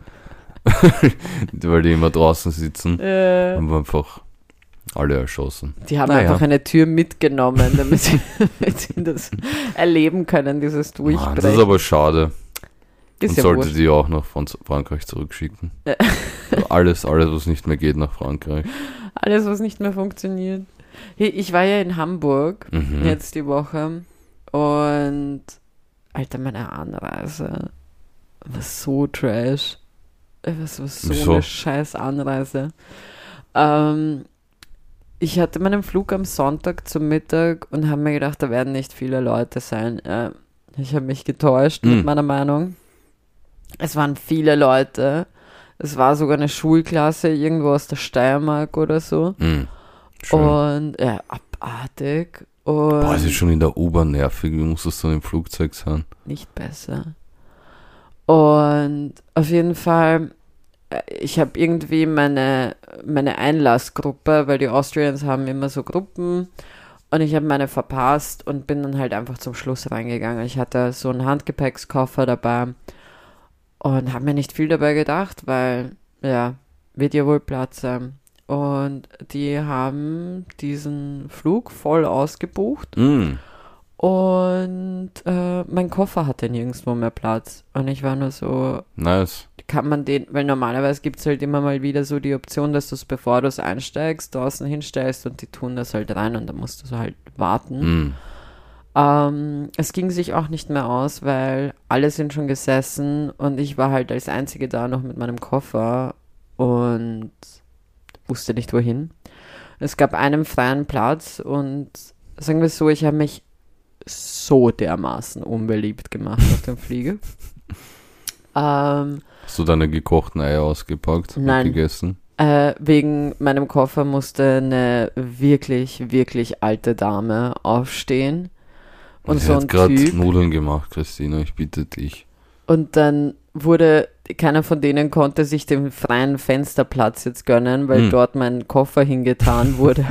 Weil die immer draußen sitzen. Äh, Haben wir einfach alle erschossen. die haben Naja. einfach eine Tür mitgenommen, damit sie, damit sie das erleben können, dieses Mann, Durchbrechen. das ist aber schade. Ist Und ja sollte wurscht. die auch nach Franz Frankreich zurückschicken. Ja. Also alles, alles, was nicht mehr geht nach Frankreich. Alles, was nicht mehr funktioniert. Hey, ich war ja in Hamburg Mhm. jetzt die Woche und Alter, meine Anreise war so trash. Es war so Wieso? eine scheiß Anreise. Ähm, ich hatte meinen Flug am Sonntag zum Mittag und habe mir gedacht, da werden nicht viele Leute sein. Äh, ich habe mich getäuscht Mhm. mit meiner Meinung. Es waren viele Leute. Es war sogar eine Schulklasse irgendwo aus der Steiermark oder so. Mhm. Schön. Und ja, abartig. Und Boah, es ist schon in der U-Bahn nervig. Wie muss das dann im Flugzeug sein? nicht besser. Und auf jeden Fall, äh, ich habe irgendwie meine, meine Einlassgruppe, weil die Austrians haben immer so Gruppen und ich habe meine verpasst und bin dann halt einfach zum Schluss reingegangen. Ich hatte so einen Handgepäckskoffer dabei und habe mir nicht viel dabei gedacht, weil, ja, wird ja wohl Platz sein. Und die haben diesen Flug voll ausgebucht. Mhm. Und äh, mein Koffer hatte nirgendwo mehr Platz. Und ich war nur so, Nice. kann man den, weil normalerweise gibt es halt immer mal wieder so die Option, dass du es, bevor du es einsteigst, draußen hinstellst und die tun das halt rein und dann musst du so halt warten. Mhm. Ähm, es ging sich auch nicht mehr aus, weil alle sind schon gesessen und ich war halt als Einzige da noch mit meinem Koffer und wusste nicht wohin. Es gab einen freien Platz und sagen wir so, ich habe mich so dermaßen unbeliebt gemacht auf dem Flieger. Ähm, Hast du deine gekochten Eier ausgepackt und Nein. gegessen? Äh, wegen meinem Koffer musste eine wirklich, wirklich alte Dame aufstehen. Und Sie so hat ein gerade Typ. Nudeln gemacht, Christina, ich bitte dich. Und dann wurde, keiner von denen konnte sich den freien Fensterplatz jetzt gönnen, weil Hm. dort mein Koffer hingetan wurde.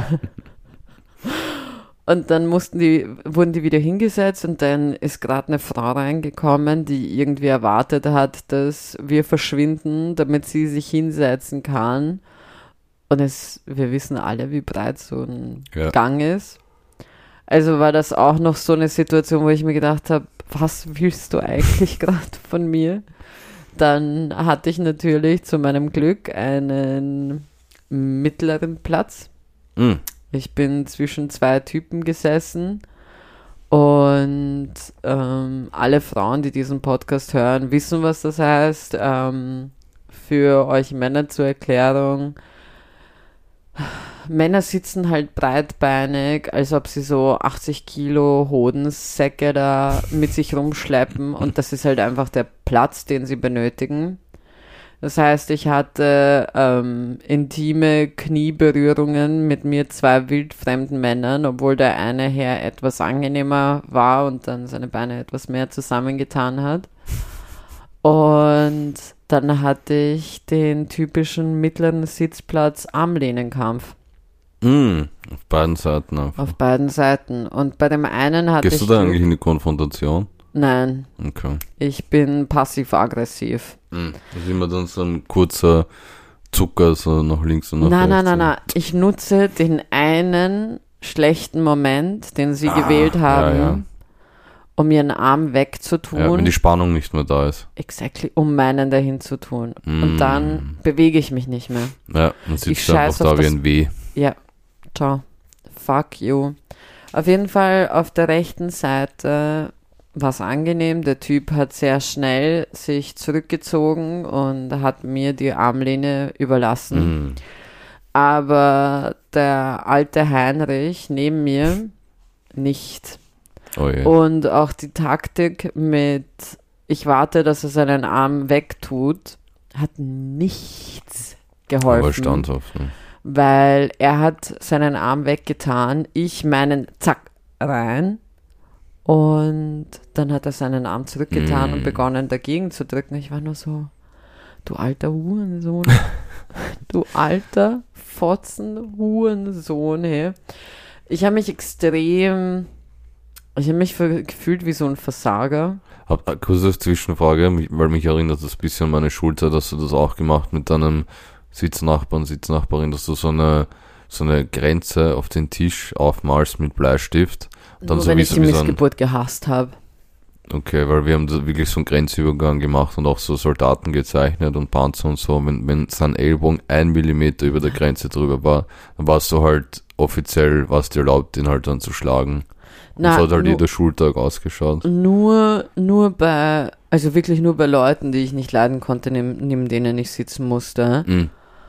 Und dann mussten die, wurden die wieder hingesetzt und dann ist gerade eine Frau reingekommen, die irgendwie erwartet hat, dass wir verschwinden, damit sie sich hinsetzen kann. Und es, wir wissen alle, wie breit so ein Ja. Gang ist. Also war das auch noch so eine Situation, wo ich mir gedacht habe, was willst du eigentlich gerade von mir? Dann hatte ich natürlich zu meinem Glück einen mittleren Platz. Hm. Ich bin zwischen zwei Typen gesessen und ähm, alle Frauen, die diesen Podcast hören, wissen, was das heißt. Ähm, für euch Männer zur Erklärung. Männer sitzen halt breitbeinig, als ob sie so achtzig Kilo Hodensäcke da mit sich rumschleppen und das ist halt einfach der Platz, den sie benötigen. Das heißt, ich hatte ähm, intime Knieberührungen mit mir zwei wildfremden Männern, obwohl der eine Herr etwas angenehmer war und dann seine Beine etwas mehr zusammengetan hat. Und dann hatte ich den typischen mittleren Sitzplatz Armlehnenkampf Hm. Auf beiden Seiten einfach. auf beiden Seiten. Und bei dem einen hatte Gehst ich... du da eigentlich in die Konfrontation? Nein, Okay. ich bin passiv-aggressiv. Hm. Das ist immer dann so ein kurzer Zucker, so nach links und nach Nein, nein, rechts. nein, nein. Ich nutze den einen schlechten Moment, den sie Ah, gewählt haben, ja, ja. um ihren Arm wegzutun. Ja, wenn die Spannung nicht mehr da ist. Exactly, um meinen dahin zu tun. Mm. Und dann bewege ich mich nicht mehr. Ja, dann Ich sitzt du scheiß einfach auf da wie das- ein W. Ja, ciao. Fuck you. Auf jeden Fall auf der rechten Seite war es angenehm. Der Typ hat sehr schnell sich zurückgezogen und hat mir die Armlehne überlassen. Hm. Aber der alte Heinrich neben mir nicht. Oh je. Und auch die Taktik mit, ich warte, dass er seinen Arm wegtut, hat nichts geholfen. Aber standhaft. Ne? Weil er hat seinen Arm weggetan, ich meinen zack rein und dann hat er seinen Arm zurückgetan Mm. und begonnen dagegen zu drücken. Ich war nur so, du alter Hurensohn, du alter Fotzen-Hurensohn, hey. Ich habe mich extrem, ich habe mich für, gefühlt wie so ein Versager. Hab eine kurze Zwischenfrage, mich- weil mich erinnert das ein bisschen an meine Schulzeit, hast du das auch gemacht mit deinem Sitznachbarn, Sitznachbarin, dass du so eine, so eine Grenze auf den Tisch aufmalst mit Bleistift. Und dann Nur so wenn wie ich so, die wie so ein, Missgeburt gehasst habe. okay, weil wir haben da wirklich so einen Grenzübergang gemacht und auch so Soldaten gezeichnet und Panzer und so. Wenn, wenn sein Ellbogen ein Millimeter über der Grenze drüber war, dann warst du halt offiziell, was dir erlaubt, den halt dann zu schlagen. Und Na, so hat halt nur- jeder Schultag ausgeschaut. Nur, nur bei, also wirklich nur bei Leuten, die ich nicht leiden konnte, neben, neben denen ich sitzen musste. Mhm.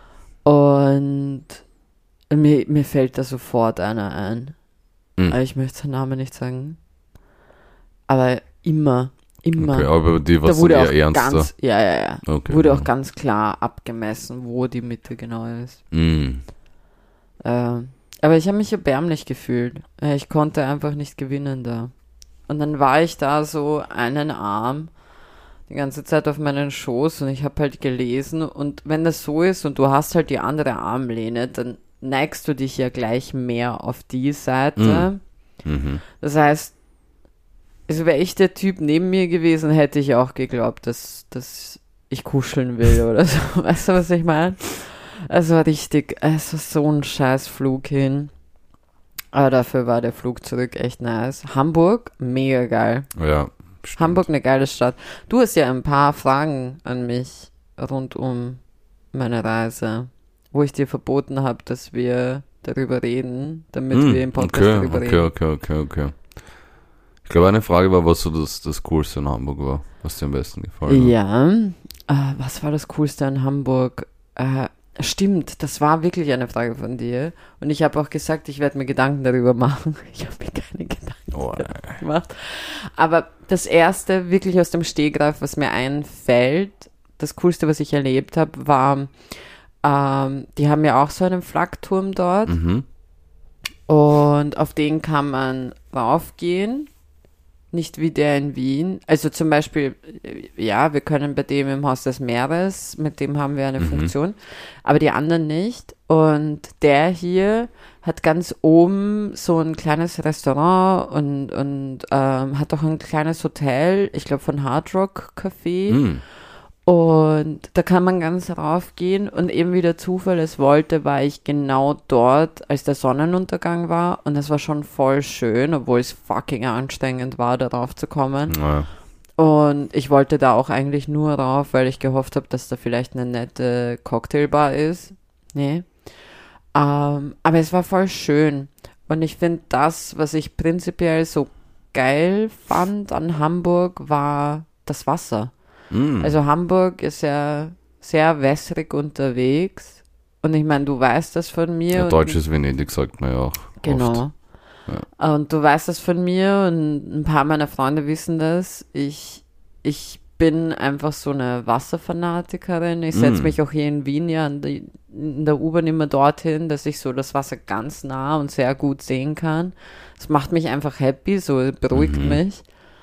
Und mir, mir fällt da sofort einer ein. Mhm. Aber ich möchte seinen Namen nicht sagen. Aber immer, immer. Okay, aber bei dir war da es wurde eher auch ernster. ganz, ja, ja, ja. Okay, wurde ja. auch ganz klar abgemessen, wo die Mitte genau ist. Mhm. Äh, aber ich habe mich erbärmlich gefühlt. Äh, Ich konnte einfach nicht gewinnen da. Und dann war ich da so einen Arm die ganze Zeit auf meinen Schoß und ich habe halt gelesen und wenn das so ist und du hast halt die andere Armlehne, dann neigst du dich ja gleich mehr auf die Seite. Mhm. Das heißt, es wäre ich der Typ neben mir gewesen, hätte ich auch geglaubt, dass, dass ich kuscheln will oder so. Weißt du, was ich meine? Also richtig, es war so ein scheiß Flug hin. Aber dafür war der Flug zurück echt nice. Hamburg, mega geil. Ja. Stimmt. Hamburg, eine geile Stadt. Du hast ja ein paar Fragen an mich rund um meine Reise, wo ich dir verboten habe, dass wir darüber reden, damit Hm, wir im Podcast okay, darüber okay, reden. okay, okay, okay. Ich glaube, eine Frage war, was so das, das Coolste in Hamburg war, was dir am besten gefallen hat. Ja, äh, was war das Coolste in Hamburg? Äh, stimmt, das war wirklich eine Frage von dir. Und ich habe auch gesagt, ich werde mir Gedanken darüber machen. Ich habe mir keine Gedanken Oh, darüber gemacht. Aber das erste, wirklich aus dem Stegreif, was mir einfällt, das Coolste, was ich erlebt habe, war, ähm, die haben ja auch so einen Flakturm dort. mhm. Und auf den kann man raufgehen. Nicht wie der in Wien. Also zum Beispiel, äh, ja, wir können bei dem im Haus des Meeres, mit dem haben wir eine Mhm. Funktion, aber die anderen nicht. Und der hier hat ganz oben so ein kleines Restaurant und, und ähm, hat auch ein kleines Hotel, ich glaube von Hard Rock Café. Mhm. Und da kann man ganz raufgehen und eben wie der Zufall es wollte, war ich genau dort, als der Sonnenuntergang war und das war schon voll schön, obwohl es fucking anstrengend war, darauf zu kommen. Ja. Und ich wollte da auch eigentlich nur rauf, weil ich gehofft habe, dass da vielleicht eine nette Cocktailbar ist. Nee. Ähm, aber es war voll schön. Und ich finde das, was ich prinzipiell so geil fand an Hamburg, war das Wasser. Mhm. Also Hamburg ist ja sehr wässrig unterwegs. Und ich meine, du weißt das von mir. Ja, und- deutsches Venedig sagt man ja auch. Genau. Oft. Und du weißt das von mir und ein paar meiner Freunde wissen das. Ich, ich bin einfach so eine Wasserfanatikerin. Ich setze Mm. mich auch hier in Wien ja an die, in der U-Bahn immer dorthin, dass ich so das Wasser ganz nah und sehr gut sehen kann. Das macht mich einfach happy, so beruhigt Mhm. mich.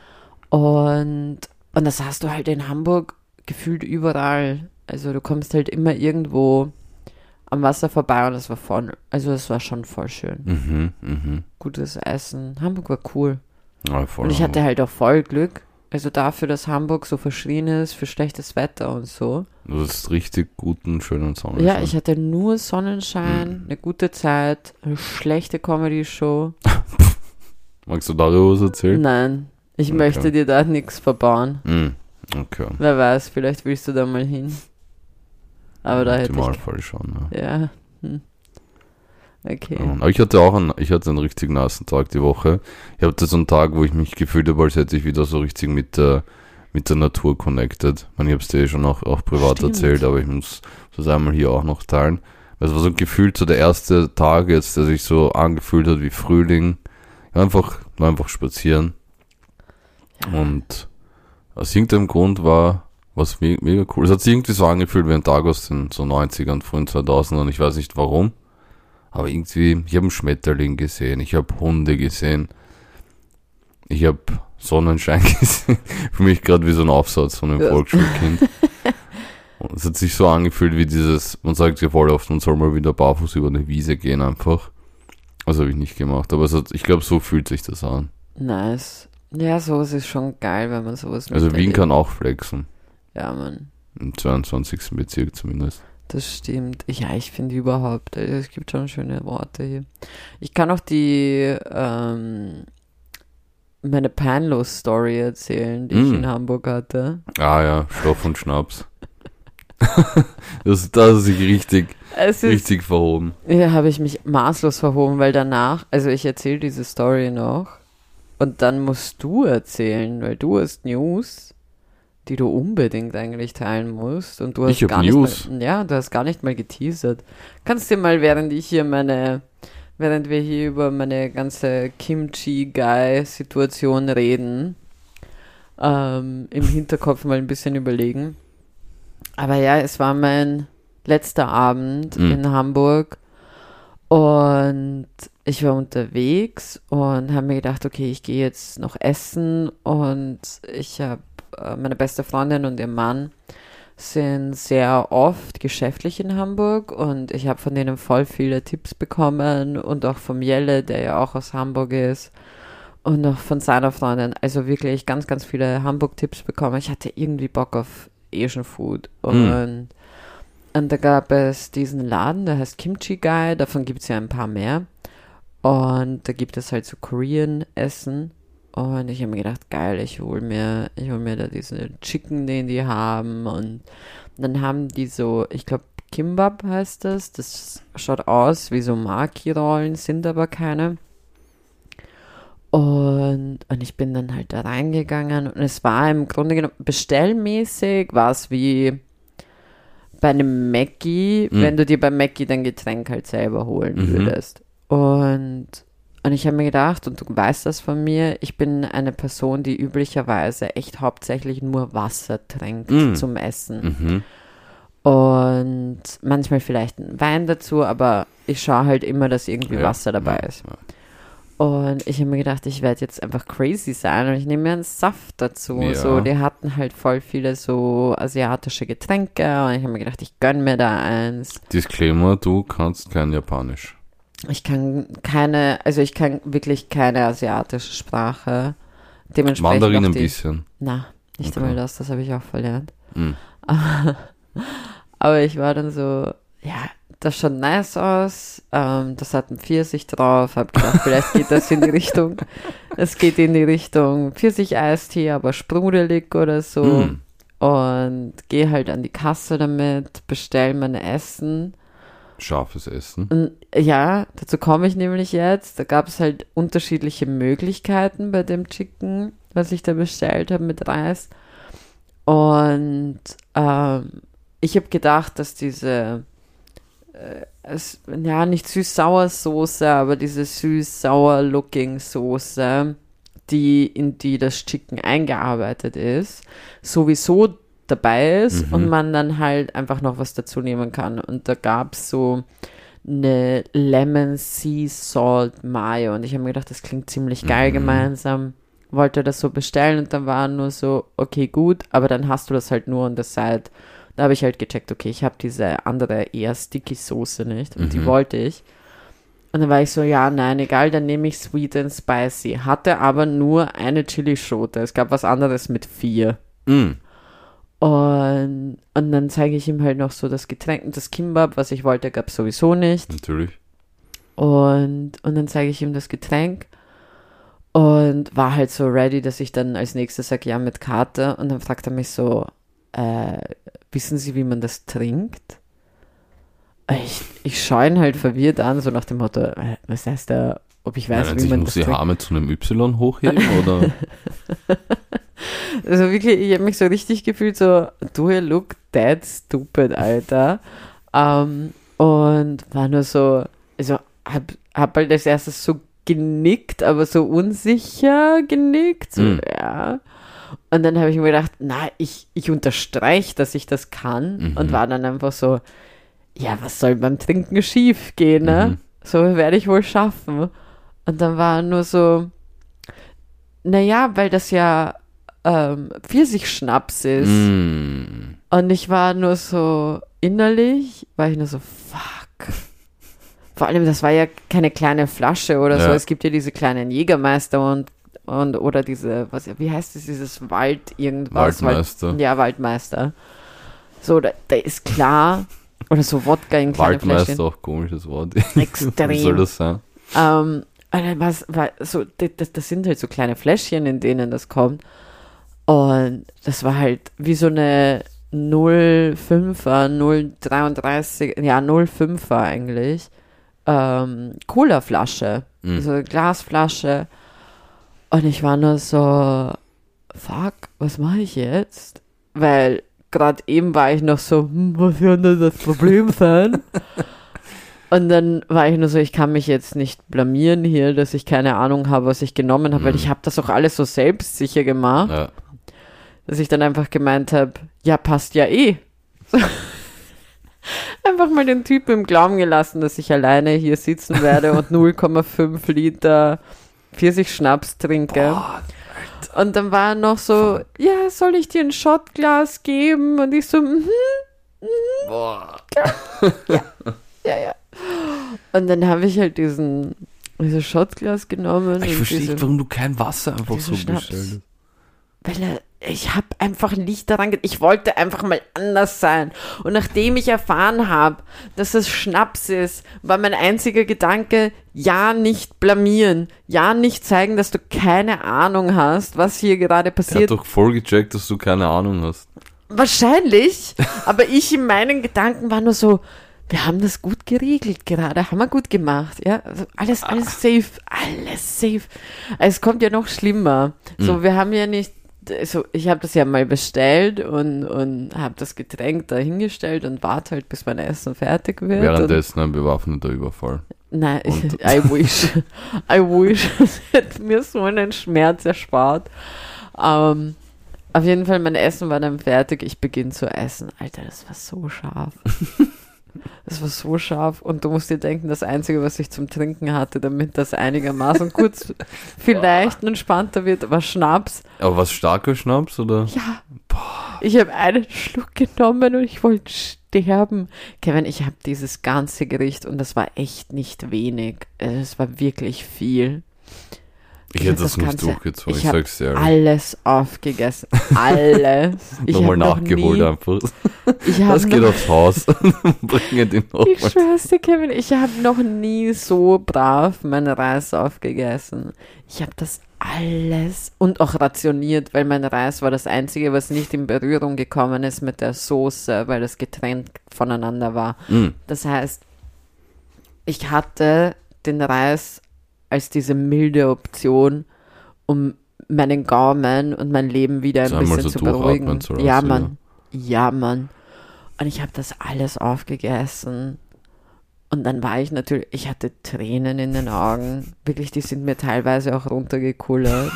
Und, und das hast du halt in Hamburg gefühlt überall. Also du kommst halt immer irgendwo am Wasser vorbei und das war voll, also das war schon voll schön. Mhm. Mhm. Gutes Essen. Hamburg war cool. Ja, voll Und ich hatte Hamburg. halt auch voll Glück. Also dafür, dass Hamburg so verschrien ist für schlechtes Wetter und so. Du hast richtig guten, schönen Sonnenschein. Ja, ich hatte nur Sonnenschein, eine gute Zeit, eine schlechte Comedy-Show. Magst du darüber was erzählen? Nein, ich Okay. möchte dir da nichts verbauen. Mhm. Okay. Wer weiß, vielleicht willst du da mal hin. Aber da Im hätte ich... Optimalfall schon, ja. Ja, hm. Okay. Ja, aber ich hatte auch einen, ich hatte einen richtig nassen Tag die Woche. Ich hatte so einen Tag, wo ich mich gefühlt habe, als hätte ich wieder so richtig mit der, mit der Natur connected. Ich meine, ich habe es dir eh schon auch, auch privat Stimmt. erzählt, aber ich muss das einmal hier auch noch teilen. Es war so gefühlt so der erste Tag jetzt, der sich so angefühlt hat wie Frühling. Einfach, war einfach spazieren. Ja. Und aus irgendeinem Grund war was me mega cool. Es hat sich irgendwie so angefühlt wie ein Tag aus den so neunzigern, frühen zweitausendern. Ich weiß nicht warum. Aber irgendwie, ich habe einen Schmetterling gesehen, ich habe Hunde gesehen, ich habe Sonnenschein gesehen. Für mich gerade wie so ein Aufsatz von einem Ja. Volksschulkind. Und es hat sich so angefühlt wie dieses, man sagt ja voll oft, man soll mal wieder barfuß über eine Wiese gehen einfach. Das habe ich nicht gemacht, aber es hat, ich glaube, so fühlt sich das an. Nice. Ja, sowas ist schon geil, wenn man sowas Also Wien miterlebt. kann auch flexen, Ja, Mann. im zweiundzwanzigsten Bezirk zumindest. Das stimmt. Ja, ich finde überhaupt, also es gibt schon schöne Worte hier. Ich kann auch die, ähm, meine Peinlos-Story erzählen, die ich Mm. in Hamburg hatte. Ah ja, Stoff und Schnaps. das, das ist sich richtig, Es ist, richtig verhoben. ja, habe ich mich maßlos verhoben, weil danach, also ich erzähle diese Story noch und dann musst du erzählen, weil du hast News, die du unbedingt eigentlich teilen musst und du hast Ich hab gar News. nicht mal, ja, du hast gar nicht mal geteasert. Kannst dir mal, während ich hier meine, während wir hier über meine ganze Kimchi-Guy-Situation reden, ähm, im Hinterkopf mal ein bisschen überlegen. Aber ja, es war mein letzter Abend Mhm. in Hamburg und ich war unterwegs und habe mir gedacht, okay, ich gehe jetzt noch essen und ich habe äh, meine beste Freundin und ihr Mann sind sehr oft geschäftlich in Hamburg und ich habe von denen voll viele Tipps bekommen und auch vom Jelle, der ja auch aus Hamburg ist und auch von seiner Freundin, also wirklich ganz, ganz viele Hamburg-Tipps bekommen. Ich hatte irgendwie Bock auf Asian Food und, Mm. und da gab es diesen Laden, der heißt Kimchi Guy, davon gibt es ja ein paar mehr und da gibt es halt so Korean Essen und ich habe mir gedacht, geil, ich hol mir, ich hol mir da diesen Chicken, den die haben und dann haben die so, ich glaube Kimbap heißt das, das schaut aus wie so Maki-Rollen, sind aber keine. Und, und ich bin dann halt da reingegangen und es war im Grunde genommen bestellmäßig, war es wie bei einem Mackie, Mhm. wenn du dir bei Mackie dein Getränk halt selber holen Mhm. würdest. Und, und ich habe mir gedacht, und du weißt das von mir, ich bin eine Person, die üblicherweise echt hauptsächlich nur Wasser trinkt Mhm. zum Essen. Mhm. Und manchmal vielleicht einen Wein dazu, aber ich schaue halt immer, dass irgendwie Ja, Wasser dabei ja, ist. ja. Und ich habe mir gedacht, ich werde jetzt einfach crazy sein und ich nehme mir einen Saft dazu. Ja. So, die hatten halt voll viele so asiatische Getränke und ich habe mir gedacht, ich gönne mir da eins. Disclaimer, du kannst kein Japanisch. Ich kann keine, also ich kann wirklich keine asiatische Sprache. Dementsprechend Mandarin auch ein die, bisschen. Na, nicht Okay. einmal das, das habe ich auch verlernt. Mhm. Aber ich war dann so, ja, das schaut nice aus. Ähm, das hat einen Pfirsich drauf. Hab gedacht, vielleicht geht das in die Richtung. Es geht in die Richtung Pfirsich-Eistee, aber sprudelig oder so. Mhm. Und gehe halt an die Kasse damit, bestell mein Essen. Scharfes Essen. Und ja, dazu komme ich nämlich jetzt. Da gab es halt unterschiedliche Möglichkeiten bei dem Chicken, was ich da bestellt habe mit Reis. Und ähm, ich habe gedacht, dass diese, äh, es, ja, nicht süß-sauer-Soße, aber diese süß-sauer-looking-Soße, die in die das Chicken eingearbeitet ist, sowieso dabei ist Mhm. und man dann halt einfach noch was dazu nehmen kann. Und da gab es so eine Lemon Sea Salt Mayo und ich habe mir gedacht, das klingt ziemlich geil Mhm. gemeinsam. Wollte das so bestellen und dann war nur so, okay, gut, aber dann hast du das halt nur on the side. Da habe ich halt gecheckt, okay, ich habe diese andere eher sticky Soße nicht und die Mhm. wollte ich. Und dann war ich so, ja, nein, egal, dann nehme ich Sweet and Spicy. Hatte aber nur eine Chilischote. Es gab was anderes mit vier. Mhm. Und, und dann zeige ich ihm halt noch so das Getränk und das Kimbab, was ich wollte, gab es sowieso nicht. Natürlich. Und, und dann zeige ich ihm das Getränk und war halt so ready, dass ich dann als nächstes sage, ja, mit Karte. Und dann fragt er mich so, äh, wissen Sie, wie man das trinkt? Ich, ich schaue ihn halt verwirrt an, so nach dem Motto, äh, was heißt da, ob ich weiß, Meinen wie Sie, ich man muss das die trinkt? Arme zu einem Y hochheben, oder? Also wirklich, ich habe mich so richtig gefühlt, so, do you look that stupid, Alter? Ähm, und war nur so, also hab, hab halt als erstes so genickt, aber so unsicher genickt, so, Mhm. ja. Und dann habe ich mir gedacht, na, ich, ich unterstreiche, dass ich das kann Mhm. und war dann einfach so, ja, was soll beim Trinken schief gehen, ne? Mhm. So werde ich wohl schaffen. Und dann war nur so, naja, weil das ja ähm, Pfirsichschnaps ist. Mhm. Und ich war nur so innerlich, war ich nur so, fuck. Vor allem, das war ja keine kleine Flasche oder so. Ja. Es gibt ja diese kleinen Jägermeister und, und oder diese, was, wie heißt das, dieses Wald irgendwas? Waldmeister. Wald, ja, Waldmeister. So, da, da ist klar, oder so Wodka in kleinen Waldmeister, Fläschchen. auch komisches Wort. Extrem. Wie soll das sein? Ähm, und dann war's, war so, das, das sind halt so kleine Fläschchen, in denen das kommt. Und das war halt wie so eine null Komma fünfer, null Komma dreiunddreißig, ja, null Komma fünfer eigentlich, ähm, Cola-Flasche, Mhm. so eine Glasflasche. Und ich war nur so, fuck, was mache ich jetzt? Weil gerade eben war ich noch so, hm, was wird denn das Problem sein? Und dann war ich nur so, ich kann mich jetzt nicht blamieren hier, dass ich keine Ahnung habe, was ich genommen habe, weil Mhm. ich habe das auch alles so selbstsicher gemacht, Ja. dass ich dann einfach gemeint habe, ja, passt ja eh. So. Einfach mal den Typen im Glauben gelassen, dass ich alleine hier sitzen werde und null Komma fünf Liter Pfirsichschnaps trinke. Boah, Und dann war er noch so, ja, soll ich dir ein Shotglas geben? Und ich so, mhm, boah. ja, ja. Und dann habe ich halt diesen, dieses Shotglas genommen. Ich und verstehe diese, nicht, warum du kein Wasser einfach diese so Schnaps. bestellst. Weil er, ich habe einfach nicht daran gedacht, ich wollte einfach mal anders sein. Und nachdem ich erfahren habe, dass es Schnaps ist, war mein einziger Gedanke, ja, nicht blamieren, ja, nicht zeigen, dass du keine Ahnung hast, was hier gerade Der hat passiert. doch voll gecheckt, dass du keine Ahnung hast. Wahrscheinlich, aber ich in meinen Gedanken war nur so, wir haben das gut geregelt gerade, haben wir gut gemacht, ja, also alles, alles safe, alles safe. Es kommt ja noch schlimmer. So, Mhm. wir haben ja nicht also ich habe das ja mal bestellt und, und habe das Getränk da hingestellt und warte halt, bis mein Essen fertig wird. Währenddessen ein bewaffneter Überfall. Nein, Und- I wish. I wish. Es hätte mir so einen Schmerz erspart. Ähm, auf jeden Fall, mein Essen war dann fertig. Ich beginne zu essen. Alter, das war so scharf. Das war so scharf. Und du musst dir denken, das Einzige, was ich zum Trinken hatte, damit das einigermaßen kurz vielleicht entspannter wird, war Schnaps. Aber was, starker Schnaps, oder? Ja. Ich habe einen Schluck genommen und ich wollte sterben. Kevin, ich habe dieses ganze Gericht und das war echt nicht wenig. Es war wirklich viel. Ich Ich hätte hab das das nicht Ganze- durchgezogen, ich ich hab sag's dir. ehrlich. Alles aufgegessen. Alles. Ich Nochmal hab noch nachgeholt nie, einfach. ich hab Das geht noch, aufs Haus. Bringen die Ich nochmal. schwör's dir, Kevin, ich habe noch nie so brav meinen Reis aufgegessen. Ich habe das alles und auch rationiert, weil mein Reis war das Einzige, was nicht in Berührung gekommen ist mit der Soße, weil das getrennt voneinander war. Mm. Das heißt, ich hatte den Reis als diese milde Option, um meinen Gaumen und mein Leben wieder ein So einmal bisschen so zu beruhigen. durchatmen zu lassen, Ja, ja. Mann. Ja, Mann. Und ich habe das alles aufgegessen. Und dann war ich natürlich, ich hatte Tränen in den Augen. Wirklich, die sind mir teilweise auch runtergekullert.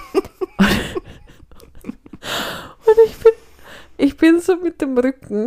Und ich bin, ich bin so mit dem Rücken,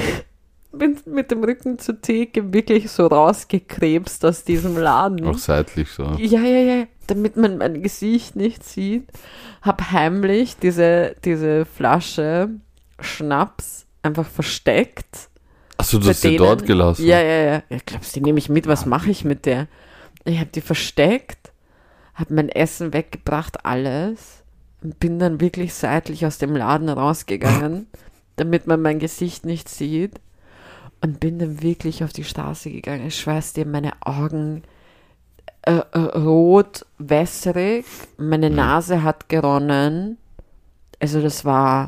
bin mit dem Rücken zur Theke wirklich so rausgekrebst aus diesem Laden. Auch seitlich so. Ja, ja, ja, damit man mein Gesicht nicht sieht, hab heimlich diese, diese Flasche Schnaps einfach versteckt. Achso, du Bei hast die denen- dort gelassen? Ja, ja, ja. Ja, glaubst du, die nehme ich mit? Was mache ich mit der? Ich habe die versteckt, habe mein Essen weggebracht, alles. Und bin dann wirklich seitlich aus dem Laden rausgegangen, damit man mein Gesicht nicht sieht. Und bin dann wirklich auf die Straße gegangen. Ich schwör's dir, meine Augen äh, äh, rot, wässrig, meine Mhm. Nase hat geronnen. Also das war,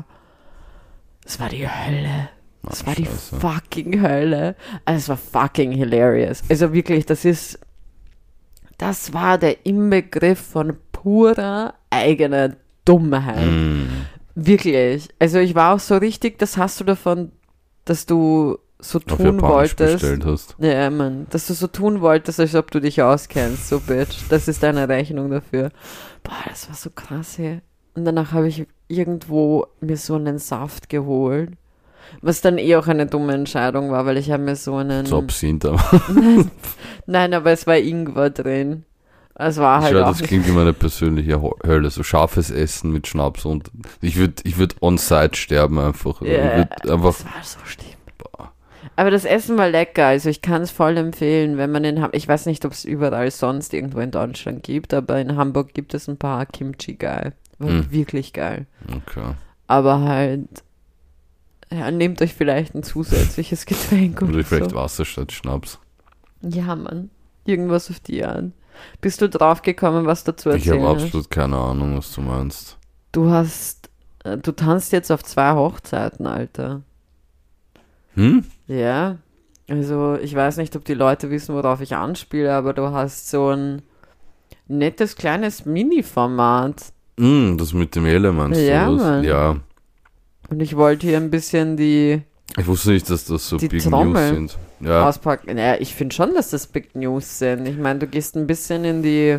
das war die Hölle. Das Ach, war die Scheiße. fucking Hölle. Also es war fucking hilarious. Also wirklich, das ist, das war der Inbegriff von purer eigener Dummheit. Mm. Wirklich. Also ich war auch so richtig, das hast du davon, dass du so Auf tun Japanisch wolltest. bestellt hast. Ja, Mann, dass du so tun wolltest, als ob du dich auskennst, so bitch. Das ist deine Rechnung dafür. Boah, das war so krass hier. Und danach habe ich irgendwo mir so einen Saft geholt. Was dann eh auch eine dumme Entscheidung war, weil ich habe mir so einen... So Absinth, aber Nein, nein, aber es war Ingwer drin. Es war halt schau, auch das nicht... klingt wie meine persönliche Ho- Hölle. So scharfes Essen mit Schnaps und ich würde ich würd on-site sterben einfach. Ja, Ich würd einfach Das war so schlimm. Aber das Essen war lecker, also ich kann es voll empfehlen, wenn man in Hamburg, ich weiß nicht, ob es überall sonst irgendwo in Deutschland gibt, aber in Hamburg gibt es ein paar Kimchi geil. War Mm. wirklich geil. okay. Aber halt, ja, nehmt euch vielleicht ein zusätzliches Getränk Oder oder vielleicht so. Wasser statt Schnaps. Ja, Mann. Irgendwas auf die Art. Bist du draufgekommen, was dazu Ich erzählen habe hast? absolut keine Ahnung, was du meinst. Du hast, äh, du tanzt jetzt auf zwei Hochzeiten, Alter. Hm? Ja, also ich weiß nicht, ob die Leute wissen, worauf ich anspiele, aber du hast so ein nettes kleines Mini-Format. Mm, das mit dem Ele meinst Ja, du? Das? Mann. Ja. Und ich wollte hier ein bisschen die Ich wusste nicht, dass das so Die Big Trommel. News sind. Ja, auspacken. Naja, ich finde schon, dass das Big News sind. Ich meine, du gehst ein bisschen in die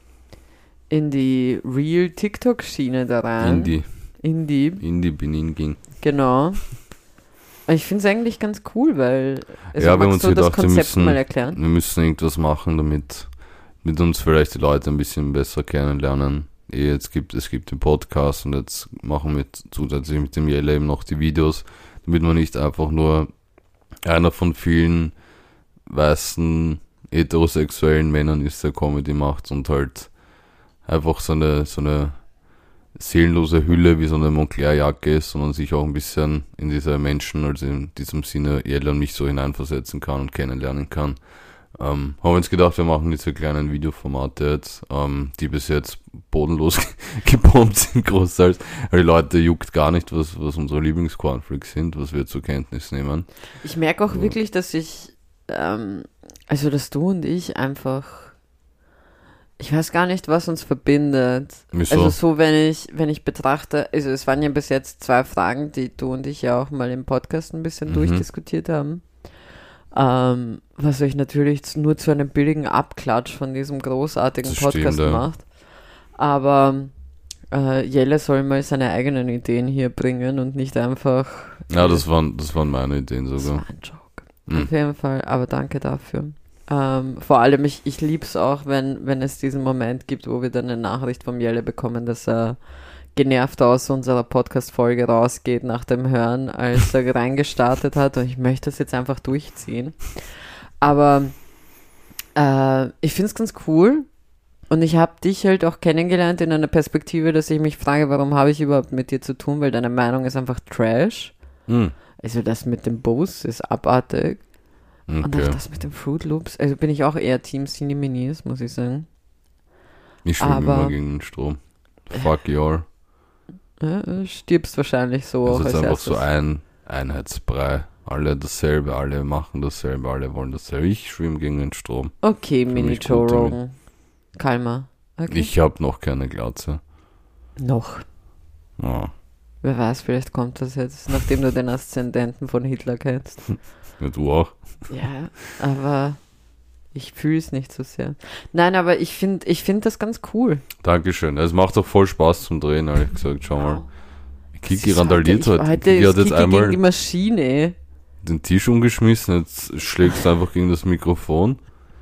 in die Real-TikTok-Schiene da rein. Indie. Indie, Indie Benin ging. genau. Aber ich finde es eigentlich ganz cool, weil also Ja, wir haben magst uns du das gedacht, wir Konzept müssen- mal erklären? Wir müssen irgendwas machen, damit mit uns vielleicht die Leute ein bisschen besser kennenlernen. Eh, jetzt gibt, es gibt den Podcast und jetzt machen wir zusätzlich mit dem Jelle eben noch die Videos, damit man nicht einfach nur einer von vielen weißen heterosexuellen Männern ist, der Comedy macht und halt einfach so eine, so eine seelenlose Hülle wie so eine Moncler-Jacke ist, sondern sich auch ein bisschen in diese Menschen, also in diesem Sinne Jelle und mich so hineinversetzen kann und kennenlernen kann. Ähm, haben wir uns gedacht, wir machen diese kleinen Videoformate jetzt, ähm, die bis jetzt bodenlos gebombt sind, großteils. Aber die Leute juckt gar nicht, was, was unsere Lieblingscornflakes sind, was wir zur Kenntnis nehmen. Ich merke auch Ja. wirklich, dass ich, ähm, also dass du und ich einfach, Ich weiß gar nicht, was uns verbindet. Wieso? Also so, wenn ich, wenn ich betrachte, also es waren ja bis jetzt zwei Fragen, die du und ich ja auch mal im Podcast ein bisschen Mhm. durchdiskutiert haben. Ähm, was euch natürlich z- nur zu einem billigen Abklatsch von diesem großartigen Das Podcast stimmt, ja. macht. Aber äh, Jelle soll mal seine eigenen Ideen hier bringen und nicht einfach. Ja, das waren, das waren meine Ideen Das sogar. war ein Joke. Mhm. Auf jeden Fall, aber danke dafür. Ähm, vor allem, ich, ich liebe es auch, wenn, wenn es diesen Moment gibt, wo wir dann eine Nachricht vom Jelle bekommen, dass er genervt aus unserer Podcast-Folge rausgeht nach dem Hören, als er reingestartet hat, und ich möchte das jetzt einfach durchziehen. Aber äh, ich finde es ganz cool, und ich habe dich halt auch kennengelernt in einer Perspektive, dass ich mich frage, warum habe ich überhaupt mit dir zu tun, weil deine Meinung ist einfach Trash. Mhm. Also das mit dem Bose ist abartig. Und auch Okay. das mit den Fruit Loops, also bin ich auch eher Team Cine Minis, muss ich sagen. Ich schwimme aber- immer gegen den Strom. Fuck you all. Ja, du stirbst wahrscheinlich so Das auch ist als einfach erstes. so ein Einheitsbrei. Alle dasselbe, alle machen dasselbe, alle wollen dasselbe. Ich schwimme gegen den Strom. Okay, Für Mini mich Joe gut damit. Rogan. Kalmer. Okay. Ich habe noch keine Glatze. Noch. Ja. Wer weiß, vielleicht kommt das jetzt, nachdem du den Aszendenten von Hitler kennst. Ja, du auch. Ja, aber ich fühle es nicht so sehr. Nein, aber ich finde ich find das ganz cool. Dankeschön. Es macht auch voll Spaß zum Drehen, ehrlich gesagt. Schau mal. Kiki Das ist randaliert heute. heute. Ich, heute Kiki ist hat jetzt Kiki gegen die einmal Maschine. den Tisch umgeschmissen, jetzt schlägst du einfach gegen das Mikrofon.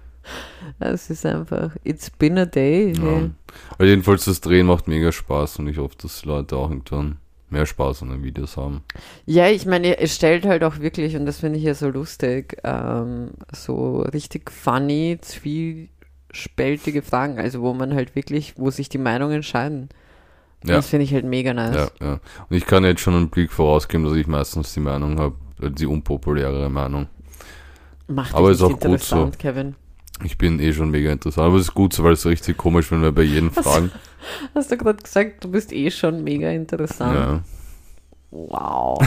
Es ist einfach, it's been a day. Ja. Hey. Aber jedenfalls das Drehen macht mega Spaß und ich hoffe, dass die Leute auch irgendwann mehr Spaß an den Videos haben. Ja, ich meine, es stellt halt auch wirklich, und das finde ich ja so lustig, ähm, so richtig funny, zwiespältige Fragen, also wo man halt wirklich, wo sich die Meinungen scheiden. Ja. Das finde ich halt mega nice. Ja, ja. Und ich kann jetzt schon einen Blick vorausgeben, dass ich meistens die Meinung habe, die unpopulärere Meinung. Macht Aber dich ist nicht auch gut so. interessant, Kevin. Ich bin eh schon mega interessant, aber es ist gut so, weil es ist richtig komisch, wenn wir bei jedem fragen. Hast du gerade gesagt, du bist eh schon mega interessant? Ja, Wow.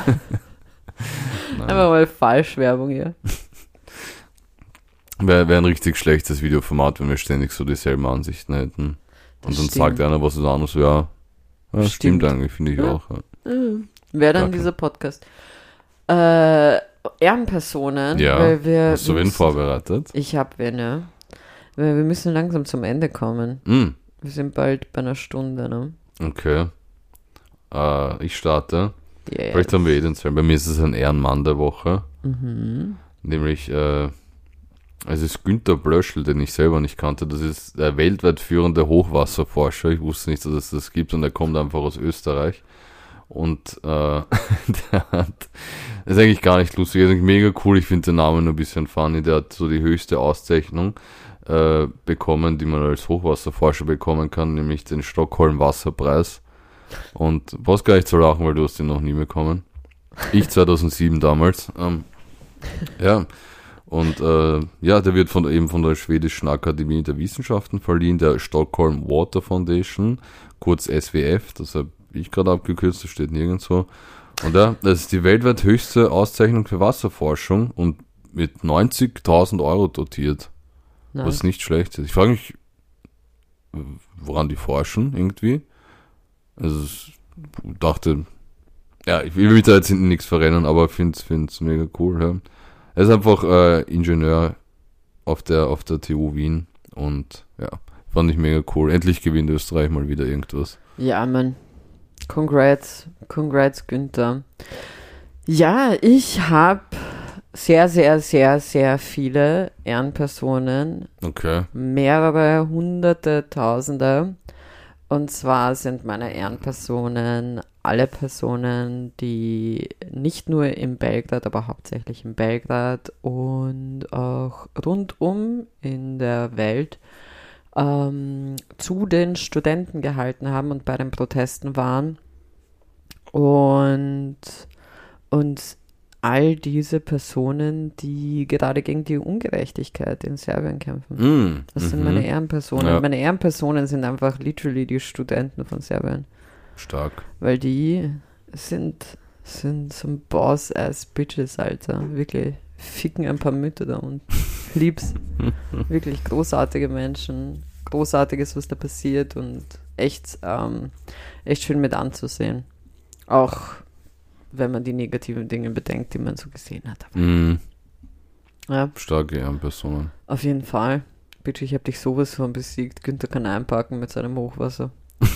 nein. Einfach mal Falschwerbung hier. Wäre wär ein richtig schlechtes Videoformat, wenn wir ständig so dieselben Ansichten hätten. Das Und dann stimmt. sagt einer was anderes, ja, ja stimmt. Stimmt. eigentlich, finde ich Ja. auch. Ja. Wer dann Gar kein- dieser Podcast? Äh, Ehrenpersonen, Ja, weil wir... Hast du wen müssen- vorbereitet? Ich habe wen, ja. Weil wir müssen langsam zum Ende kommen. Hm, Wir sind bald bei einer Stunde, ne? okay. Äh, ich starte. Yeah. Vielleicht haben wir eh den Zell. Bei mir ist es ein Ehrenmann der Woche. Mhm. Nämlich, äh, es ist Günter Blöschel, den ich selber nicht kannte. Das ist der weltweit führende Hochwasserforscher. Ich wusste nicht, dass es das gibt und er kommt einfach aus Österreich. Und äh, der hat, das ist eigentlich gar nicht lustig, ist eigentlich mega cool. Ich finde den Namen nur ein bisschen funny. Der hat so die höchste Auszeichnung äh, bekommen, die man als Hochwasserforscher bekommen kann, nämlich den Stockholm Wasserpreis. Und brauchst gar nicht zu lachen, weil du hast den noch nie bekommen. Ich zweitausendsieben damals. Ähm, ja. Und äh, ja, der wird von eben von der Schwedischen Akademie der Wissenschaften verliehen, der Stockholm Water Foundation, kurz S W F, das habe ich gerade abgekürzt, das steht nirgendwo. Und ja, das ist die weltweit höchste Auszeichnung für Wasserforschung und mit neunzigtausend Euro dotiert, Nice. was nicht schlecht ist. Ich frage mich, woran die forschen irgendwie. Also ich dachte, ja, ich will mich da jetzt hinten nichts verrennen, aber finde es mega cool. Ja. Er ist einfach äh, Ingenieur auf der, auf der T U Wien und ja, fand ich mega cool. Endlich gewinnt Österreich mal wieder irgendwas. Ja, Mann. Congrats. Congrats, Günther. Ja, ich habe sehr, sehr, sehr, sehr viele Ehrenpersonen. Okay. Mehrere hunderte, tausende. Und zwar sind meine Ehrenpersonen alle Personen, die nicht nur in Belgrad, aber hauptsächlich in Belgrad und auch rundum in der Welt ähm, zu den Studenten gehalten haben und bei den Protesten waren. Und, und all diese Personen, die gerade gegen die Ungerechtigkeit in Serbien kämpfen. Mm, Das sind mhm. meine Ehrenpersonen. Ja. Meine Ehrenpersonen sind einfach literally die Studenten von Serbien. Stark. Weil die sind, sind so Boss-ass-Bitches, Alter. Wirklich. Ficken ein paar Mütter da und lieb's. Wirklich großartige Menschen. Großartiges, was da passiert und echt, ähm, echt schön mit anzusehen. Auch wenn man die negativen Dinge bedenkt, die man so gesehen hat. Mhm. Ja, Starke Ehrenpersonen. auf jeden Fall. Bitte, ich habe dich sowas von besiegt. Günther kann einpacken mit seinem Hochwasser.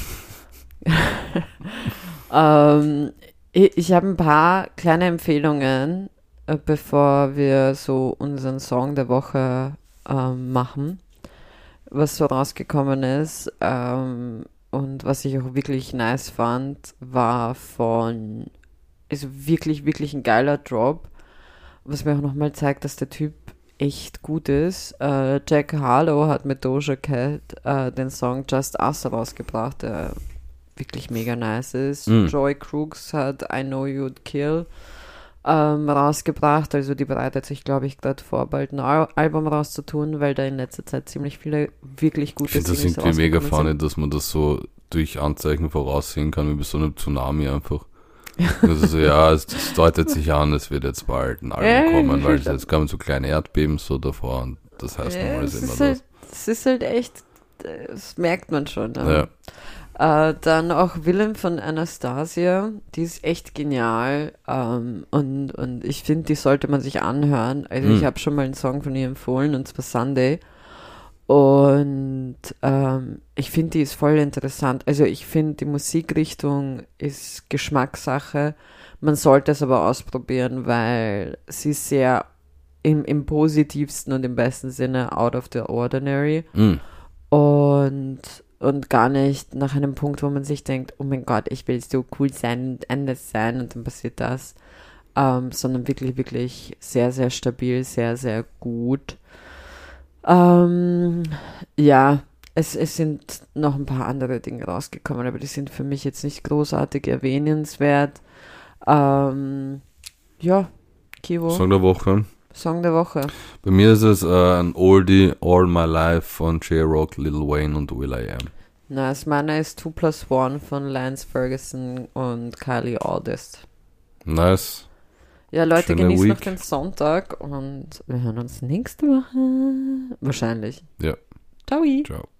ähm, ich ich habe ein paar kleine Empfehlungen, äh, bevor wir so unseren Song der Woche ähm, machen, was so rausgekommen ist. Ähm, und was ich auch wirklich nice fand, war von, ist wirklich, wirklich ein geiler Drop, was mir auch nochmal zeigt, dass der Typ echt gut ist. Äh, Jack Harlow hat mit Doja Cat äh, den Song Just Us rausgebracht, der wirklich mega nice ist. Mm. Joy Crooks hat I Know You'd Kill ähm, rausgebracht, also die bereitet sich, glaube ich, gerade vor, bald ein Al- Album rauszutun, weil da in letzter Zeit ziemlich viele wirklich Ich gute finde das Singles irgendwie mega rausgekommen funny, dass man das so durch Anzeichen voraussehen kann, wie bei so einem Tsunami einfach. Also so, ja, es, es deutet sich an, es wird jetzt bald ein Album Ja, kommen, weil es ja. jetzt kamen so kleine Erdbeben so davor und das heißt Ja, nochmal es ist immer ist das. halt, es ist halt echt, das merkt man schon. Ja. Ne? Äh, dann auch Willem von Anastasia, die ist echt genial ähm, und, und ich finde, die sollte man sich anhören. Also Hm. ich habe schon mal einen Song von ihr empfohlen und zwar Sunday und ähm, ich finde, die ist voll interessant. Also ich finde, die Musikrichtung ist Geschmackssache. Man sollte es aber ausprobieren, weil sie ist sehr im, im positivsten und im besten Sinne out of the ordinary. Mm. Und, und gar nicht nach einem Punkt, wo man sich denkt, oh mein Gott, ich will so cool sein und anders sein und dann passiert das. Ähm, sondern wirklich, wirklich sehr, sehr stabil, sehr, sehr gut. Ähm, ja, es, es sind noch ein paar andere Dinge rausgekommen, aber die sind für mich jetzt nicht großartig erwähnenswert. Ähm, ja, Kivo, Song der Woche. Song der Woche. Bei mir ist es äh, ein Oldie All My Life von J-Rock, Lil Wayne und Will I Am. Nice, meiner ist two plus one von Lance Ferguson und Kylie August. Nice. Ja, Leute, Schöne genießt noch Week. den Sonntag und wir hören uns nächste Woche. Wahrscheinlich. Ja. Ciao. Ciao.